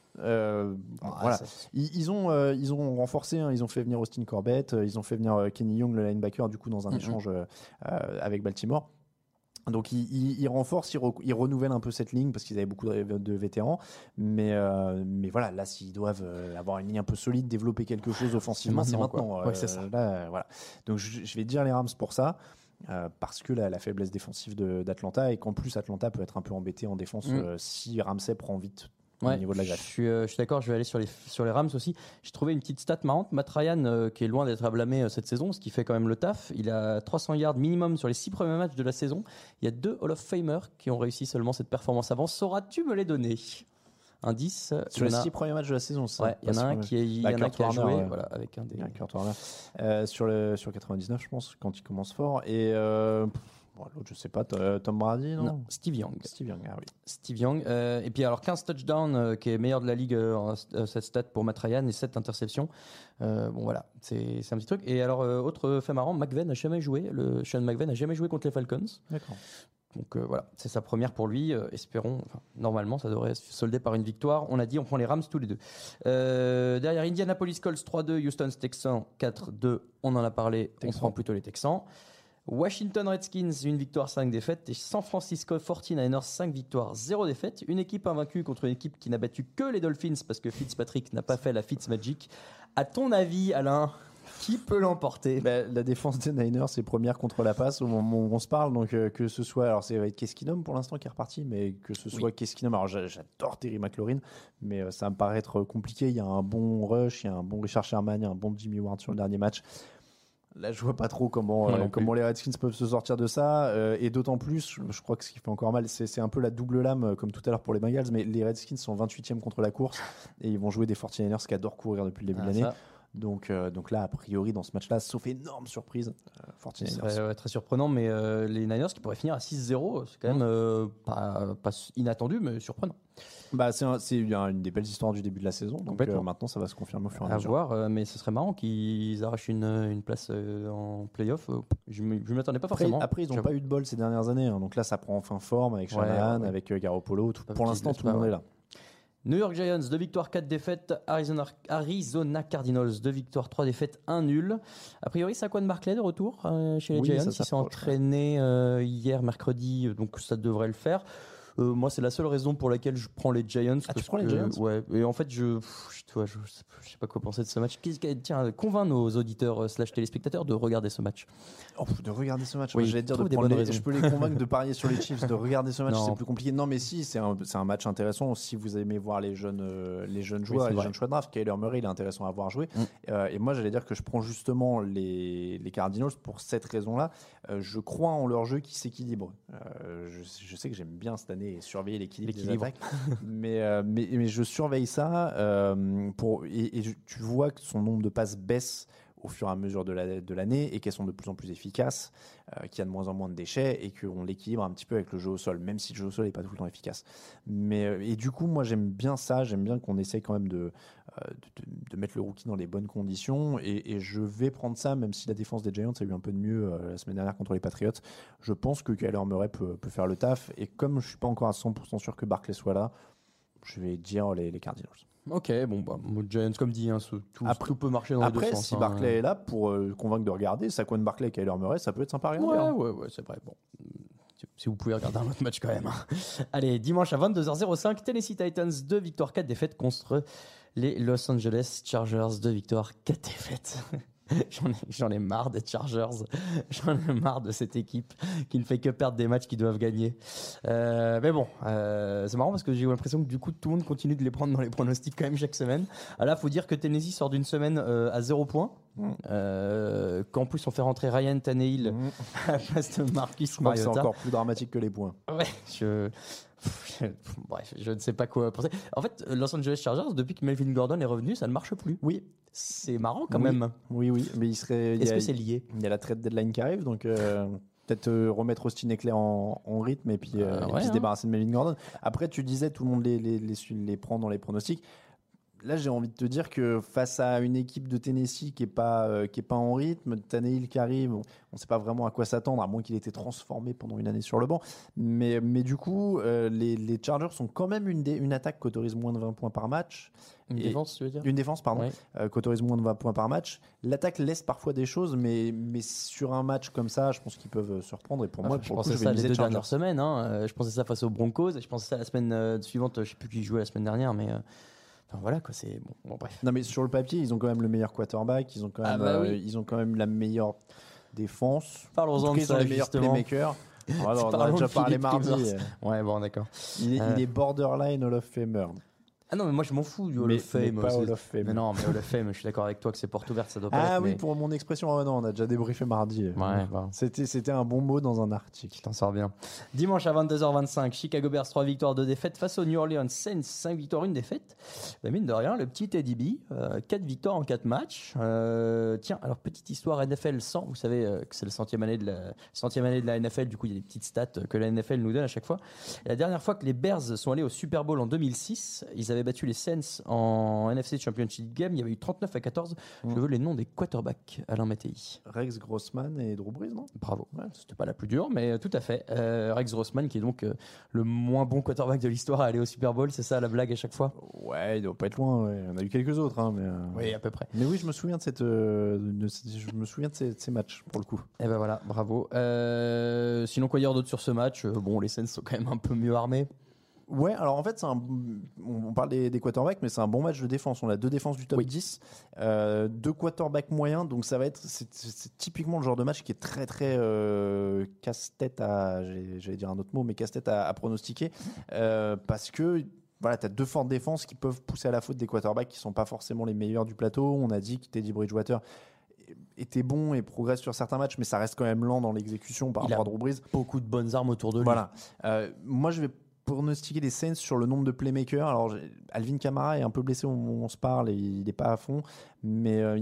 Euh, ah, voilà. Ça... Ils, ils, ont, euh, ils ont renforcé, hein, ils ont fait venir Austin Corbett, euh, ils ont fait venir euh, Kenny Young, le linebacker, du coup, dans un mm-hmm. échange euh, avec Baltimore. Donc ils, ils, ils renforcent, ils, re, ils renouvellent un peu cette ligne parce qu'ils avaient beaucoup de, de vétérans. Mais, euh, mais voilà, là, s'ils doivent euh, avoir une ligne un peu solide, développer quelque chose offensivement, c'est maintenant. C'est maintenant euh, ouais, c'est ça. Là, voilà. Donc je, je vais dire les Rams pour ça. Euh, parce que la, la faiblesse défensive de, d'Atlanta et qu'en plus Atlanta peut être un peu embêté en défense mm. euh, si Ramsey prend vite ouais, au niveau de la greffe. Je suis, euh, je suis d'accord, je vais aller sur les, sur les Rams aussi. J'ai trouvé une petite stat marrante. Matt Ryan, euh, qui est loin d'être à blâmer euh, cette saison, ce qui fait quand même le taf. Il a trois cents yards minimum sur les six premiers matchs de la saison. Il y a deux Hall of Famers qui ont réussi seulement cette performance avant. Sauras-tu me les donner ? Indice. Sur les a... six premiers matchs de la saison, ça. Ouais, il y en a un qui, est, y bah, en a qui a Warner, joué ouais. voilà, avec un des. Ouais, Kurt Warner. Euh, sur, le, sur quatre-vingt-dix-neuf, je pense, quand il commence fort. Et euh, bon, l'autre, je sais pas, Tom Brady, non, non Steve Young. Steve Young, ah oui. Steve Young. Euh, et puis alors quinze touchdowns, euh, qui est meilleur de la ligue euh, en euh, cette stat pour Matt Ryan et sept interceptions. Euh, bon voilà, c'est, c'est un petit truc. Et alors, euh, autre fait marrant, McVay n'a jamais joué. Le Sean McVay n'a jamais joué contre les Falcons. D'accord. Donc euh, voilà, c'est sa première pour lui. Euh, espérons, enfin, normalement, ça devrait se solder par une victoire. On a dit, on prend les Rams tous les deux. Euh, derrière, Indianapolis Colts trois deux, Houston Texans quatre deux. On en a parlé, Texans. On prend plutôt les Texans. Washington Redskins, une victoire, cinq défaites. Et San Francisco forty-niners, cinq victoires, zéro défaite. Une équipe invaincue contre une équipe qui n'a battu que les Dolphins parce que Fitzpatrick n'a pas fait la Fitzmagic. À ton avis, Alain, Qui peut l'emporter? Bah, la défense des Niners est première contre la passe au moment où on se parle, donc euh, que ce soit, alors c'est avec Keskinum pour l'instant qui est reparti, mais que ce soit oui. Keskinum, alors j'adore Terry McLaurin, mais euh, ça me paraît être compliqué. Il y a un bon rush, il y a un bon Richard Sherman, il y a un bon Jimmy Ward sur le dernier match. Là, je vois pas trop comment, euh, comment les Redskins peuvent se sortir de ça. Euh, et d'autant plus, je, je crois que ce qui fait encore mal, c'est, c'est un peu la double lame, euh, comme tout à l'heure pour les Bengals. Mais les Redskins sont vingt-huitième contre la course et ils vont jouer des forty-niners qui adorent courir depuis le début ah, de l'année. Ça. Donc, euh, donc là, a priori, dans ce match-là, sauf énorme surprise, euh, forty-niners. C'est ouais, très surprenant, mais euh, les Niners qui pourraient finir à six zéro, c'est quand même euh, pas, pas inattendu, mais surprenant. Bah, c'est, un, c'est une des belles histoires du début de la saison. Donc euh, maintenant, ça va se confirmer au fur et à mesure. À voir, euh, mais ce serait marrant qu'ils arrachent une, une place euh, en play-off. Je ne m'attendais pas après, forcément. Après, ils n'ont pas eu de bol ces dernières années. Hein. Donc là, ça prend enfin forme avec Shanahan, ouais, ouais. avec euh, Garoppolo. Tout, pour l'instant, tout le monde est là. New York Giants, deux victoires, quatre défaites. Arizona, Arizona Cardinals, deux victoires, trois défaites, un nul. A priori, Saquon Barkley de retour euh, chez les oui, Giants. Il s'est entraîné euh, hier, mercredi, donc ça devrait le faire. Euh, moi, c'est la seule raison pour laquelle je prends les Giants. Ah, tu prends les Giants ? Ouais. Et en fait, je, pff, tu vois, je, je sais pas quoi penser de ce match. Tiens, convainc nos auditeurs slash téléspectateurs de regarder ce match. Oh, de regarder ce match. Oui, j'allais dire de des prendre les, je peux les convaincre de parier sur les Chiefs, de regarder ce match. Non. C'est plus compliqué. Non, mais si, c'est un, c'est un match intéressant. Si vous aimez voir les jeunes, euh, les jeunes joueurs, oui, les vrai. jeunes choix de draft, Kyler Murray, il est intéressant à voir jouer. Mm. Euh, et moi, j'allais dire que je prends justement les, les Cardinals pour cette raison-là. Euh, je crois en leur jeu qui s'équilibre. Euh, je, je sais que j'aime bien cette année surveiller l'équilibre. L'équilibre. mais, euh, mais, mais je surveille ça euh, pour, et, et je, tu vois que son nombre de passes baisse au fur et à mesure de, la, de l'année et qu'elles sont de plus en plus efficaces, euh, qu'il y a de moins en moins de déchets et qu'on l'équilibre un petit peu avec le jeu au sol, même si le jeu au sol n'est pas tout le temps efficace. Mais, et du coup, moi j'aime bien ça, j'aime bien qu'on essaye quand même de, euh, de, de mettre le rookie dans les bonnes conditions et, et je vais prendre ça, même si la défense des Giants a eu un peu de mieux euh, la semaine dernière contre les Patriots. Je pense que Kyler Murray peut, peut faire le taf et comme je ne suis pas encore à cent pour cent sûr que Barkley soit là, je vais dire les, les Cardinals. Ok, bon, bah, Giants, comme dit, hein, tout, après, tout peut marcher dans après, les deux sens. Après, si hein. Barkley est là pour euh, convaincre de regarder, Saquon Barkley et Kyler Murray, ça peut être sympa à regarder. Ouais, hein. ouais, ouais, c'est vrai. Bon, si vous pouvez regarder un autre match quand même. Hein. Allez, dimanche à vingt-deux heures cinq, Tennessee Titans, deux victoires, quatre défaites contre les Los Angeles Chargers, deux victoires, quatre défaites. J'en ai, j'en ai marre des Chargers, j'en ai marre de cette équipe qui ne fait que perdre des matchs qu'ils doivent gagner. Euh, mais bon, euh, c'est marrant parce que j'ai eu l'impression que du coup tout le monde continue de les prendre dans les pronostics quand même chaque semaine. Ah là, faut dire que Tennessee sort d'une semaine euh, à zéro point, mmh. euh, qu'en plus on fait rentrer Ryan Tannehill mmh. à la place de Marcus Mariota. C'est encore plus dramatique que les points. Ouais, je... Bref, je ne sais pas quoi penser. En fait, Los Angeles Chargers, depuis que Melvin Gordon est revenu, ça ne marche plus. Oui. C'est marrant quand oui. même. Oui, oui, mais il serait. Est-ce il a, que c'est lié ? Il y a la trade deadline qui arrive, donc euh, peut-être euh, remettre Austin Ekeler en, en rythme et puis, euh, euh, et ouais, puis hein. se débarrasser de Melvin Gordon. Après, tu disais, tout le monde les, les, les, les prend dans les pronostics. Là, j'ai envie de te dire que face à une équipe de Tennessee qui n'est pas, euh, qui est pas en rythme, Tannehill qui arrive, on ne sait pas vraiment à quoi s'attendre, à moins qu'il ait été transformé pendant une année sur le banc. Mais, mais du coup, euh, les, les Chargers sont quand même une, dé, une attaque qui autorise moins de vingt points par match. Une et, défense, tu veux dire ? Une défense, pardon, ouais. euh, qui autorise moins de vingt points par match. L'attaque laisse parfois des choses, mais, mais sur un match comme ça, je pense qu'ils peuvent se reprendre. Et pour ah, moi, je pour pensais le coup, ça je vais les deux Chargers. dernières semaines. Hein. Je pensais ça face aux Broncos. Et je pensais ça la semaine euh, suivante. Je ne sais plus qui jouait la semaine dernière, mais... Euh... Enfin, voilà quoi, c'est bon, bon bref. Non mais sur le papier, ils ont quand même le meilleur quarterback, ils ont quand même, ah bah oui. euh, ils ont quand même la meilleure défense. Parlons-en de ça, ils ont les meilleurs justement. playmakers. Alors, on en a déjà parlé mardi. Ouais, bon, d'accord. Il est, euh... il est borderline Hall of Famer. Ah non, mais moi je m'en fous du Hall of Fame. Mais pas Hall of Fame. Mais non, mais Hall of Fame, je suis d'accord avec toi que c'est porte ouverte, ça doit pas Ah être, oui, mais... pour mon expression, oh non, on a déjà débriefé mardi. Ouais, bon. C'était, c'était un bon mot dans un article. Tu t'en sors bien. Dimanche à vingt-deux heures vingt-cinq, Chicago Bears, trois victoires, deux défaites face aux New Orleans Saints, cinq victoires, une défaite. Bah, mine de rien, le petit Teddy B, euh, quatre victoires en quatre matchs. Euh, tiens, alors petite histoire N F L cent, vous savez euh, que c'est la centième année de la centième année de la N F L, du coup il y a des petites stats que la N F L nous donne à chaque fois. Et la dernière fois que les Bears sont allés au Super Bowl en deux mille six, ils avaient battu les Saints en N F C Championship Game, il y avait eu trente-neuf à quatorze. Mmh. Je veux les noms des quarterbacks, Alain Mattei. Rex Grossman et Drew Brees, non ? Bravo. Ouais, c'était pas la plus dure, mais tout à fait. Euh, Rex Grossman, qui est donc euh, le moins bon quarterback de l'histoire à aller au Super Bowl, c'est ça la blague à chaque fois ? Ouais, il doit pas être loin. Ouais. On a eu quelques autres, hein, mais. Euh... Oui, à peu près. Mais oui, je me souviens de cette, euh, de, je me souviens de ces, de ces matchs pour le coup. Et ben voilà, bravo. Euh, sinon, quoi dire d'autre sur ce match ? Bon, les Saints sont quand même un peu mieux armés. Ouais, alors en fait, c'est un, on parle des, des quarterbacks, mais c'est un bon match de défense. On a deux défenses du top oui. dix, euh, deux quarterbacks moyens, donc ça va être, c'est, c'est typiquement le genre de match qui est très très euh, casse-tête à, j'allais, j'allais dire un autre mot, mais casse-tête à, à pronostiquer, euh, parce que voilà, tu as deux fortes défenses qui peuvent pousser à la faute des quarterbacks qui sont pas forcément les meilleurs du plateau. On a dit que Teddy Bridgewater était bon et progresse sur certains matchs, mais ça reste quand même lent dans l'exécution par Il rapport a à Drew Brees. Beaucoup de bonnes armes autour de lui. Voilà. Euh, moi, je vais pronostiquer les Saints sur le nombre de playmakers. Alors, Alvin Kamara est un peu blessé, on, on se parle et il n'est pas à fond, mais euh,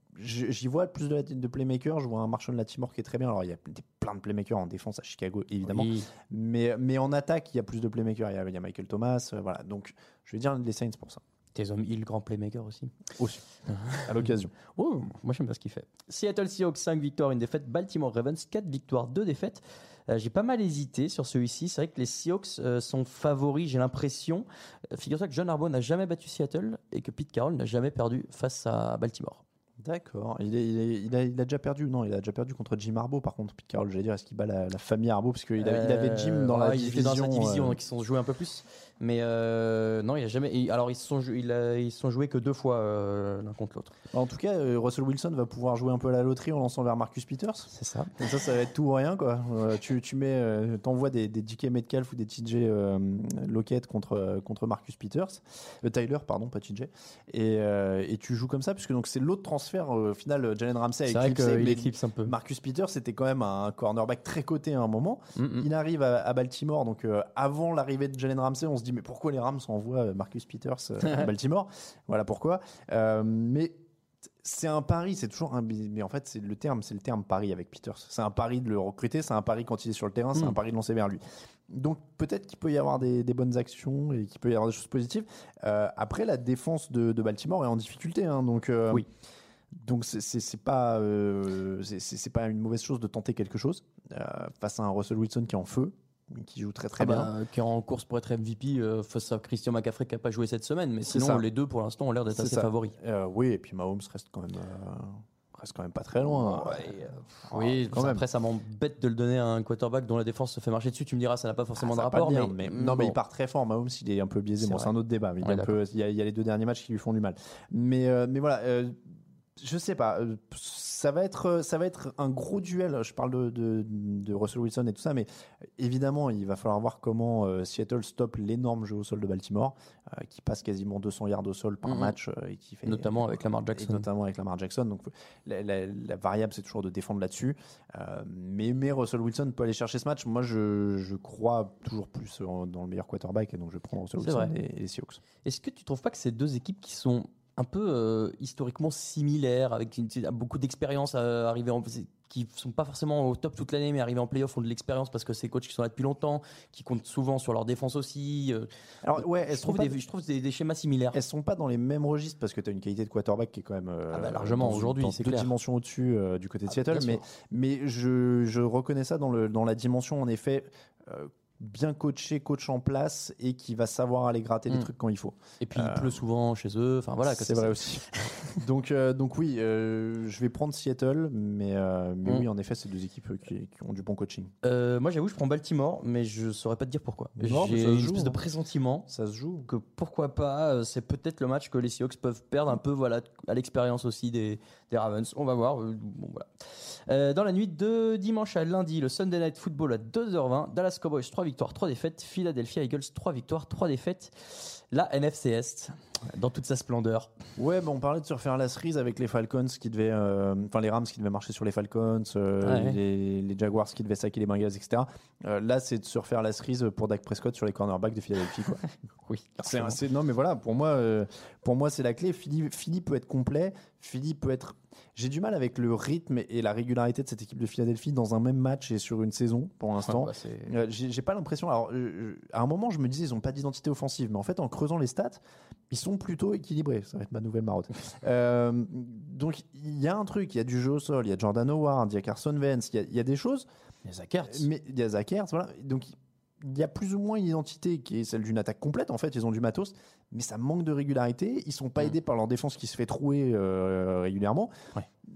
j'y vois plus de, de playmakers. Je vois un Marshon Lattimore qui est très bien. Alors, il y a plein de playmakers en défense à Chicago, évidemment, oui. mais, mais en attaque, il y a plus de playmakers. Il y a, il y a Michael Thomas, euh, voilà. Donc, je vais dire les Saints pour ça. Taysom Hill, grand playmaker aussi. Aussi, à l'occasion. Oh, moi, j'aime bien ce qu'il fait. Seattle Seahawks, cinq victoires, une défaite. Baltimore Ravens, quatre victoires, deux défaites. Euh, j'ai pas mal hésité sur celui-ci. C'est vrai que les Seahawks euh, sont favoris, j'ai l'impression. Euh, figure-toi que John Harbaugh n'a jamais battu Seattle et que Pete Carroll n'a jamais perdu face à Baltimore. D'accord. Il, est, il, est, il, a, il a déjà perdu. Non, il a déjà perdu contre Jim Harbaugh. Par contre, Pete Carroll, j'allais dire, est-ce qu'il bat la, la famille Harbaugh parce qu'il euh, il avait Jim dans ah, la il division. Était dans sa division, euh... donc ils se sont joués un peu plus. Mais euh, non, il a jamais. Il, alors ils se sont, il a, ils se sont joués que deux fois euh, l'un contre l'autre. En tout cas, euh, Russell Wilson va pouvoir jouer un peu à la loterie en lançant vers Marcus Peters. C'est ça. Et ça, ça va être tout ou rien, quoi. Euh, tu, tu mets, euh, t'envoies des, des D K Metcalf ou des T J euh, Lockett contre euh, contre Marcus Peters, euh, Tyler, pardon, pas T J. Et, euh, et tu joues comme ça, puisque donc c'est l'autre transfert euh, au final. Jalen Ramsey a éclipsé. C'est vrai qu'il éclipse un peu. Marcus Peters, c'était quand même un cornerback très coté à un moment. Mm-hmm. Il arrive à, à Baltimore, donc euh, avant l'arrivée de Jalen Ramsey, on se dit mais pourquoi les Rams envoient Marcus Peters euh, à Baltimore? Voilà pourquoi. Euh, mais c'est un pari, c'est toujours un, mais en fait c'est le terme, c'est le terme pari avec Peters. C'est un pari de le recruter, c'est un pari quand il est sur le terrain, c'est mm. un pari de lancer vers lui. Donc peut-être qu'il peut y avoir des, des bonnes actions et qu'il peut y avoir des choses positives. Euh, après, la défense de, de Baltimore est en difficulté, hein, donc euh, oui. Donc c'est, c'est, c'est pas euh, c'est, c'est pas une mauvaise chose de tenter quelque chose euh, face à un Russell Wilson qui est en feu, qui joue très très ah bien, bah, qui est en course pour être M V P euh, face à Christian McCaffrey qui n'a pas joué cette semaine, mais c'est sinon ça. Les deux pour l'instant ont l'air d'être c'est assez ça. favoris. Euh, oui, et puis Mahomes reste quand même euh, reste quand même pas très loin. Ouais, euh, oui, quand ça, même. Après ça m'embête de le donner à un quarterback dont la défense se fait marcher dessus. Tu me diras ça n'a pas forcément ah, de rapport, bien, mais, mais non, bon. mais il part très fort. Mahomes, il est un peu biaisé. C'est, bon, c'est un autre débat. Mais il, ouais, un peu, il, y a, il y a les deux derniers matchs qui lui font du mal. Mais euh, mais voilà. Euh, Je sais pas, ça va être, ça va être un gros duel. Je parle de, de, de Russell Wilson et tout ça, mais évidemment, il va falloir voir comment euh, Seattle stoppe l'énorme jeu au sol de Baltimore, euh, qui passe quasiment deux cents yards au sol par mm-hmm. match, euh, et qui fait notamment avec Lamar Jackson. Et notamment avec Lamar Jackson. Donc la, la, la variable, c'est toujours de défendre là-dessus. Euh, mais, mais Russell Wilson peut aller chercher ce match. Moi, je, je crois toujours plus en, dans le meilleur quarterback, et donc je prends Russell c'est Wilson vrai. et, et les Seahawks. Est-ce que tu trouves pas que ces deux équipes qui sont un peu euh, historiquement similaires, avec une, beaucoup d'expérience à arriver en, qui sont pas forcément au top toute l'année, mais arrivés en playoff ont de l'expérience parce que c'est des coachs qui sont là depuis longtemps, qui comptent souvent sur leur défense aussi. Euh, Alors ouais, elles je, trouve pas, des, je trouve des, des schémas similaires. Elles sont pas dans les mêmes registres parce que tu as une qualité de quarterback qui est quand même euh, ah bah largement aujourd'hui, dans c'est deux clair. dimensions au-dessus euh, du côté de ah, Seattle, mais mais je, je reconnais ça dans le dans la dimension en effet. Euh, bien coaché, coach en place et qui va savoir aller gratter mmh. des trucs quand il faut. Et puis euh, il pleut souvent chez eux, enfin voilà. C'est vrai aussi. donc euh, donc oui, euh, je vais prendre Seattle, mais euh, mais mmh. oui en effet c'est deux équipes qui, qui ont du bon coaching. Euh, moi j'avoue je prends Baltimore, mais je saurais pas te dire pourquoi. Non, J'ai une espèce joue, de hein. pressentiment. Ça se joue. Que pourquoi pas, c'est peut-être le match que les Seahawks peuvent perdre un peu, voilà, à l'expérience aussi des, des Ravens. On va voir. Bon, voilà. Euh, dans la nuit de dimanche à lundi, le Sunday Night Football à deux heures vingt, Dallas Cowboys trois victoires, trois défaites, Philadelphia Eagles trois victoires, trois défaites. La N F C Est dans toute sa splendeur. Ouais, bah on parlait de se refaire la cerise avec les Falcons qui devaient, euh, enfin les Rams qui devaient marcher sur les Falcons, euh, ouais. les, les Jaguars qui devaient saquer les Bengals, et cetera. Euh, là, c'est de se refaire la cerise pour Dak Prescott sur les cornerbacks de Philadelphie, quoi. oui. C'est, c'est, non, mais voilà, pour moi, euh, pour moi, c'est la clé. Philly, Philly peut être complet. Philly peut être. J'ai du mal avec le rythme et la régularité de cette équipe de Philadelphie dans un même match et sur une saison pour l'instant. Ah, bah euh, j'ai, j'ai pas l'impression. Alors, euh, à un moment, je me disais ils ont pas d'identité offensive, mais en fait, en creusant les stats, ils sont plutôt équilibrés. Ça va être ma nouvelle marotte. euh, donc, il y a un truc. Il y a du jeu au sol. Il y a Jordan Howard. Il y a Carson Wentz. Il y a, il y a des choses. Il y a Zach Ertz. Mais il y a Zach Ertz. Voilà. Donc il y a plus ou moins une identité qui est celle d'une attaque complète. En fait, ils ont du matos, mais ça manque de régularité. Ils sont pas mmh. aidés par leur défense qui se fait trouer euh, régulièrement. Ouais.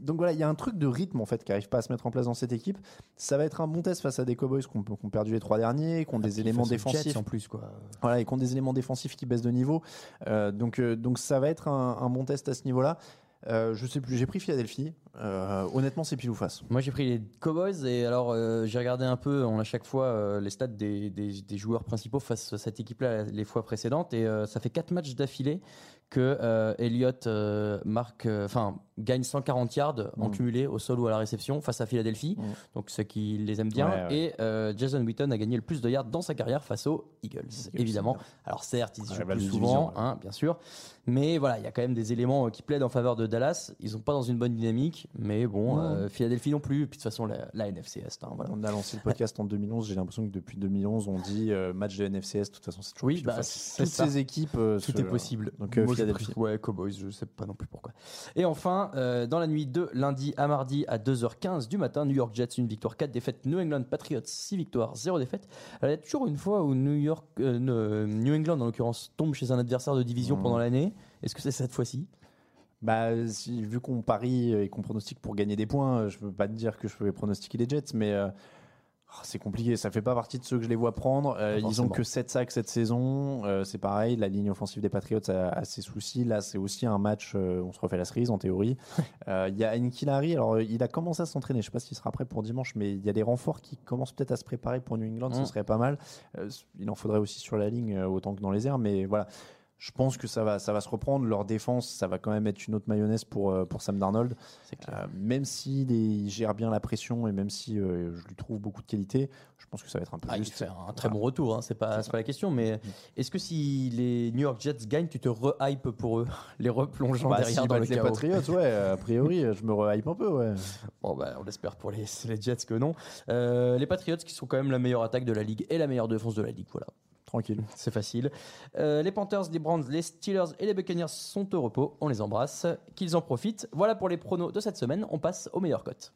donc voilà, il y a un truc de rythme en fait qui n'arrive pas à se mettre en place dans cette équipe. Ça va être un bon test face à des Cowboys qui ont, qui ont perdu les trois derniers, qui ont ah, des éléments défensifs en plus quoi. Voilà, et qui ont des éléments défensifs qui baissent de niveau. Euh, donc, euh, donc ça va être un, un bon test à ce niveau-là. Euh, je sais plus, j'ai pris Philadelphie. Euh, honnêtement, c'est pile ou face. Moi, j'ai pris les Cowboys et alors euh, j'ai regardé un peu, on a chaque fois euh, les stats des, des, des joueurs principaux face à cette équipe-là les fois précédentes et euh, ça fait quatre matchs d'affilée que euh, Elliott euh, marque, enfin euh, gagne cent quarante yards mmh. en cumulé au sol ou à la réception face à Philadelphie. Mmh. Donc ceux qui les aiment bien. Ouais, ouais. Et euh, Jason Witten a gagné le plus de yards dans sa carrière face aux Eagles, Eagles évidemment. Alors certes, ils y jouent ouais, plus souvent, ouais. hein, bien sûr. Mais voilà, il y a quand même des éléments qui plaident en faveur de Dallas. Ils sont pas dans une bonne dynamique, mais bon, mmh. euh, Philadelphie non plus. Et puis de toute façon, la, la N F C Est. Hein, voilà. On a lancé le podcast en deux mille onze. J'ai l'impression que depuis deux mille onze, on dit euh, match de N F C Est. De toute façon, c'est toujours oui, bah, c'est toutes ça. ces équipes. Euh, Tout se, est possible. Donc euh, Moi, Philadelphie. Ouais, Cowboys, je sais pas non plus pourquoi. Et enfin, euh, dans la nuit de lundi à mardi à deux heures quinze du matin, New York Jets une victoire, quatre défaites. New England Patriots six victoires, zéro défaite. Alors, il y a toujours une fois où New York, euh, New England en l'occurrence tombe chez un adversaire de division mmh. pendant l'année. Est-ce que c'est cette fois-ci? Bah, si, vu qu'on parie et qu'on pronostique pour gagner des points, je peux pas te dire que je peux pronostiquer les Jets, mais euh, oh, c'est compliqué. Ça fait pas partie de ceux que je les vois prendre. Euh, ils ont que sept sacs cette saison. Euh, c'est pareil. La ligne offensive des Patriots a, a ses soucis. Là, c'est aussi un match. Euh, on se refait la cerise en théorie. Il euh, y a Nkilari. Alors, il a commencé à s'entraîner. Je sais pas s'il sera prêt pour dimanche, mais il y a des renforts qui commencent peut-être à se préparer pour New England. Mmh. Ce serait pas mal. Euh, il en faudrait aussi sur la ligne autant que dans les airs, mais voilà. Je pense que ça va, ça va se reprendre. Leur défense, ça va quand même être une autre mayonnaise pour, pour Sam Darnold. Euh, même s'il gère bien la pression et même si euh, je lui trouve beaucoup de qualité, je pense que ça va être un peu ah, juste. Il fait un très bon retour, hein. c'est pas, c'est pas la question. Mais est-ce que si les New York Jets gagnent, tu te re-hype pour eux, les replongeant bah, derrière si dans le les chaos. Patriots, ouais, a priori, je me re-hype un peu, ouais. Bon, bah, on espère pour les, les Jets que non. Euh, les Patriots qui sont quand même la meilleure attaque de la ligue et la meilleure défense de la ligue, voilà. Tranquille. C'est facile. Euh, les Panthers, les Browns, les Steelers et les Buccaneers sont au repos. On les embrasse. Qu'ils en profitent. Voilà pour les pronos de cette semaine. On passe aux meilleures cotes.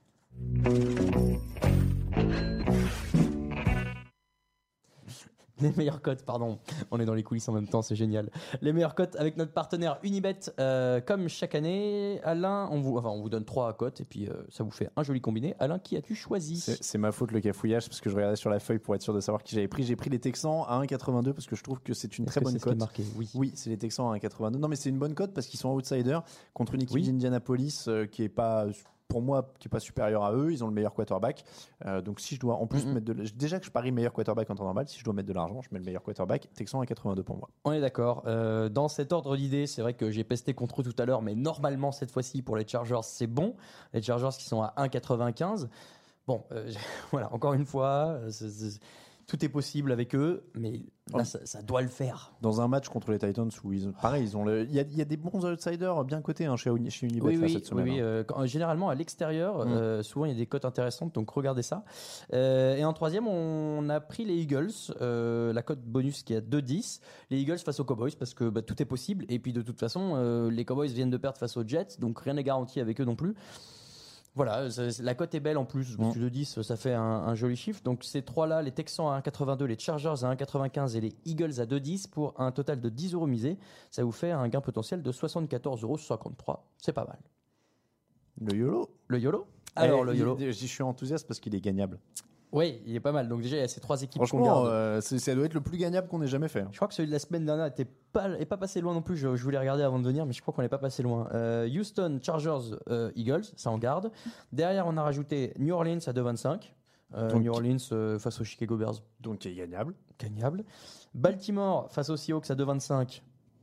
Les meilleures cotes, pardon. On est dans les coulisses en même temps, c'est génial. Les meilleures cotes avec notre partenaire Unibet. Euh, comme chaque année, Alain, on vous, enfin, on vous donne trois cotes et puis euh, ça vous fait un joli combiné. Alain, qui as-tu choisi? c'est, c'est ma faute le cafouillage parce que je regardais sur la feuille pour être sûr de savoir qui j'avais pris. J'ai pris les Texans à un virgule quatre-vingt-deux parce que je trouve que c'est une Est-ce très bonne c'est cote. Marqué oui. oui, c'est les Texans à un virgule quatre-vingt-deux. Non, mais c'est une bonne cote parce qu'ils sont outsiders contre une équipe oui. d'Indianapolis euh, qui est pas. Pour moi, qui n'est pas supérieur à eux, ils ont le meilleur quarterback. Euh, donc, si je dois en plus mm-hmm. mettre de. Déjà que je parie meilleur quarterback en temps normal, si je dois mettre de l'argent, je mets le meilleur quarterback. Texan à quatre-vingt-deux pour moi. On est d'accord. Euh, dans cet ordre d'idée, c'est vrai que j'ai pesté contre eux tout à l'heure, mais normalement, cette fois-ci, pour les Chargers, c'est bon. Les Chargers qui sont à un virgule quatre-vingt-quinze. Bon, euh, voilà, encore une fois, c'est, c'est, tout est possible avec eux, mais là, ça, ça doit le faire. Dans un match contre les Titans où ils, pareil, ils ont le, il y a, il y a des bons outsiders bien cotés hein, chez, chez Unibet oui, là, oui, cette semaine. Oui, oui. Hein. Euh, quand, généralement à l'extérieur, mm. euh, souvent il y a des cotes intéressantes, donc regardez ça. Euh, et en troisième, on a pris les Eagles, euh, la cote bonus qui est à deux virgule dix. Les Eagles face aux Cowboys parce que bah, tout est possible. Et puis de toute façon, euh, les Cowboys viennent de perdre face aux Jets, donc rien n'est garanti avec eux non plus. Voilà, la cote est belle en plus, mmh. de dix, ça fait un, un joli chiffre. Donc ces trois-là, les Texans à un virgule quatre-vingt-deux, les Chargers à un virgule quatre-vingt-quinze et les Eagles à deux virgule dix pour un total de dix euros misés. Ça vous fait un gain potentiel de soixante-quatorze euros cinquante-trois. C'est pas mal. Le YOLO Le YOLO Alors eh, le YOLO. Je suis enthousiaste parce qu'il est gagnable. Oui, il est pas mal. Donc déjà, il y a ces trois équipes qu'on garde. Franchement, euh, ça doit être le plus gagnable qu'on ait jamais fait. Je crois que celui de la semaine dernière était pas, est pas passé loin non plus. Je, je voulais regarder avant de venir, mais je crois qu'on n'est pas passé loin. Euh, Houston, Chargers, euh, Eagles, ça en garde. Derrière, on a rajouté New Orleans à deux virgule vingt-cinq. Euh, donc, New Orleans euh, face aux Chicago Bears. Donc, qui est gagnable. Gagnable. Baltimore face aux Seahawks à deux virgule vingt-cinq.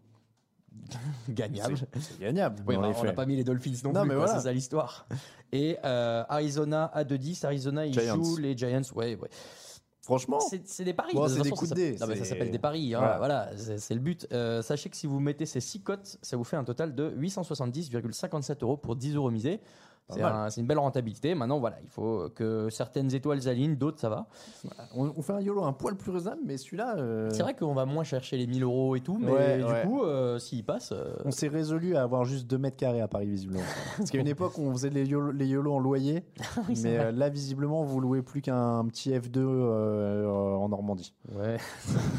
Gagnable. C'est, c'est gagnable. Oui, bah, on n'a pas mis les Dolphins non, non plus, mais quoi, voilà. C'est ça l'histoire. Et euh, Arizona à deux virgule dix. Arizona, ils Giants. jouent les Giants. Ouais, ouais. Franchement, c'est, c'est des paris. Bon, de c'est façon, des coups de dés. Non, mais ça s'appelle des paris. Hein, voilà, voilà c'est, c'est le but. Euh, sachez que si vous mettez ces six cotes, ça vous fait un total de huit cent soixante-dix virgule cinquante-sept euros pour dix euros misés. C'est, un, c'est une belle rentabilité. Maintenant, voilà, il faut que certaines étoiles s'alignent, d'autres ça va. Voilà. On, on fait un YOLO un poil plus raisonnable, mais celui-là. Euh... C'est vrai qu'on va moins chercher les mille euros et tout, mais ouais, du ouais. coup, euh, s'il passe. Euh... On s'est résolu à avoir juste deux mètres carrés à Paris, visiblement. Parce qu'à une époque, on faisait les YOLO, les YOLO en loyer, oui, mais euh, là, visiblement, vous louez plus qu'un petit F deux euh, en Normandie. Ouais.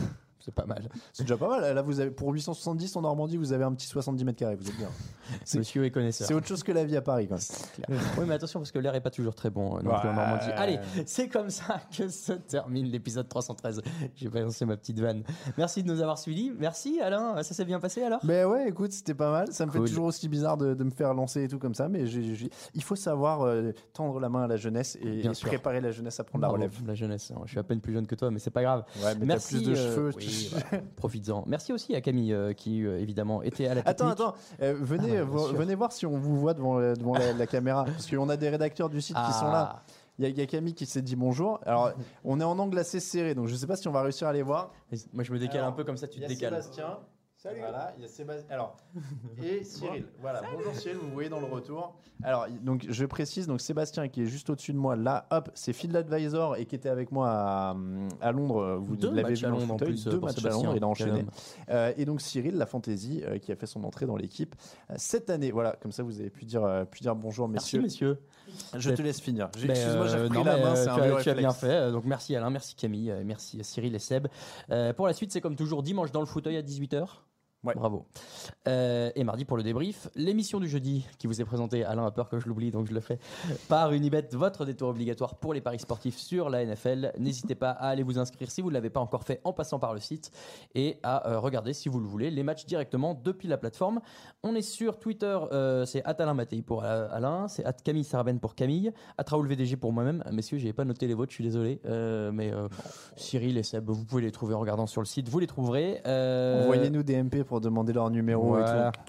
C'est pas mal. C'est déjà pas mal. Là, vous avez, pour huit cent soixante-dix en Normandie, vous avez un petit soixante-dix mètres carrés. Vous êtes bien. C'est, Monsieur est connaisseur. C'est autre chose que la vie à Paris, quand même. Oui, mais attention, parce que l'air est pas toujours très bon non plus en Normandie. Allez, c'est comme ça que se termine l'épisode trois cent treize. J'ai balancé ma petite vanne. Merci de nous avoir suivis. Merci, Alain. Ça s'est bien passé alors ? Ben ouais, écoute, c'était pas mal. Ça me Cool. fait toujours aussi bizarre de, de me faire lancer et tout comme ça, mais j'ai, j'ai... il faut savoir euh, tendre la main à la jeunesse et, et préparer la jeunesse à prendre la relève. La jeunesse. Je suis à peine plus jeune que toi, mais c'est pas grave. Ouais, mais merci. T'as plus de euh, cheveux. Oui, voilà. Profites-en. Merci aussi à Camille euh, qui euh, évidemment était à la technique. Attends, attends. Euh, venez, Ah, ouais, vo- venez voir si on vous voit devant, la, devant la, la caméra, parce qu'on a des rédacteurs du site ah. qui sont là. Il y, y a Camille qui s'est dit bonjour. Alors, on est en angle assez serré, donc je sais pas si on va réussir à les voir. Moi, je me décale Alors, un peu comme ça, tu te Il y a décales. Sébastien. Salut. Voilà, il y a Sébastien. Alors, et Cyril. Voilà, Salut. Bonjour Cyril, vous voyez dans le retour. Alors, donc je précise, donc Sébastien qui est juste au-dessus de moi, là, hop, c'est Phil l'Advisor et qui était avec moi à, à Londres. Vous Deux l'avez matchs vu à dans le Londres en fauteuil, plus, deux pour matchs Sébastien, à Londres, il a enchaîné. homme. Euh, et donc Cyril, la Fantasy, euh, qui a fait son entrée dans l'équipe euh, cette année. Voilà, comme ça vous avez pu dire, euh, pu dire bonjour, messieurs. Merci, messieurs. Je te laisse finir. J'ai- Ben, Excuse-moi, j'ai euh, repris non, la mais, main, euh, c'est tu un as- vieux Tu as bien réflexe. fait. Euh, Donc merci Alain, merci Camille, euh, merci Cyril et Seb. Euh, pour la suite, c'est comme toujours dimanche dans le fauteuil à dix-huit heures. Ouais. Bravo. Euh, et mardi pour le débrief, l'émission du jeudi qui vous est présentée, Alain a peur que je l'oublie donc je le fais, par Unibet, votre détour obligatoire pour les paris sportifs sur la N F L. N'hésitez pas à aller vous inscrire si vous ne l'avez pas encore fait en passant par le site et à euh, regarder si vous le voulez les matchs directement depuis la plateforme. On est sur Twitter, euh, c'est at Alain Mattei pour euh, Alain, c'est at Camille Sarben pour Camille, at Raoul V D G pour moi-même. Messieurs, j'ai pas noté les vôtres, je suis désolé, euh, mais euh, Cyril et Seb, vous pouvez les trouver en regardant sur le site, vous les trouverez. Euh, Envoyez-nous des M P pour demander leur numéro voilà. et tout.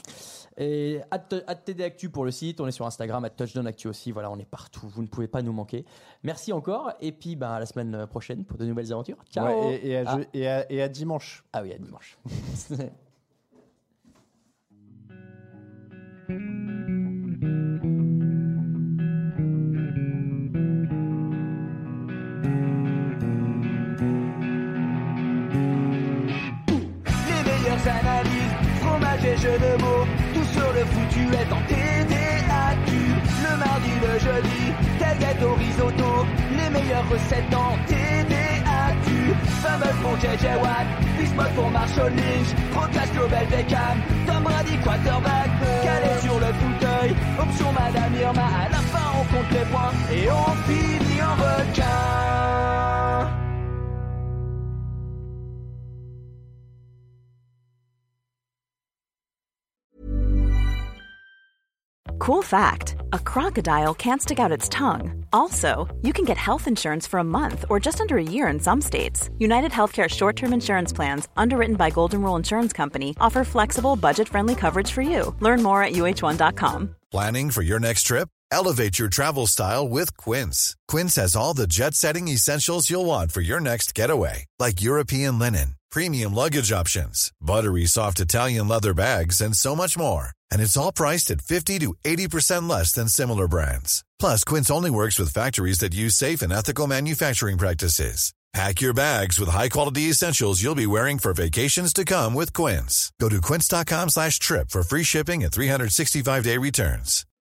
Et at T D Actu pour le site, on est sur Instagram, at Touchdown Actu aussi, voilà, on est partout, vous ne pouvez pas nous manquer. Merci encore, et puis ben, à la semaine prochaine pour de nouvelles aventures. Ciao. Ouais, et, et, à Ah. je- et à- et à dimanche. Ah oui, à dimanche. Les meilleures analyses, fromage et jeux de mots, tout sur le foutu est en T D A Q. Le mardi, le jeudi, tailgate au risotto, les meilleures recettes en T D A Q. Fameux pour J J Watt, Bismuth pour Marshall Lynch, Procast Global Beckham, Tom Brady quarterback, calé sur le fauteuil, option Madame Irma, à la fin on compte les points et on finit en requin. Cool fact, a crocodile can't stick out its tongue. Also, you can get health insurance for a month or just under a year in some states. United Healthcare short-term insurance plans, underwritten by Golden Rule Insurance Company, offer flexible, budget-friendly coverage for you. Learn more at U H one dot com. Planning for your next trip? Elevate your travel style with Quince. Quince has all the jet-setting essentials you'll want for your next getaway, like European linen, premium luggage options, buttery soft Italian leather bags, and so much more. And it's all priced at fifty to eighty percent less than similar brands. Plus, Quince only works with factories that use safe and ethical manufacturing practices. Pack your bags with high-quality essentials you'll be wearing for vacations to come with Quince. Go to quince dot com slash trip for free shipping and three sixty-five day returns.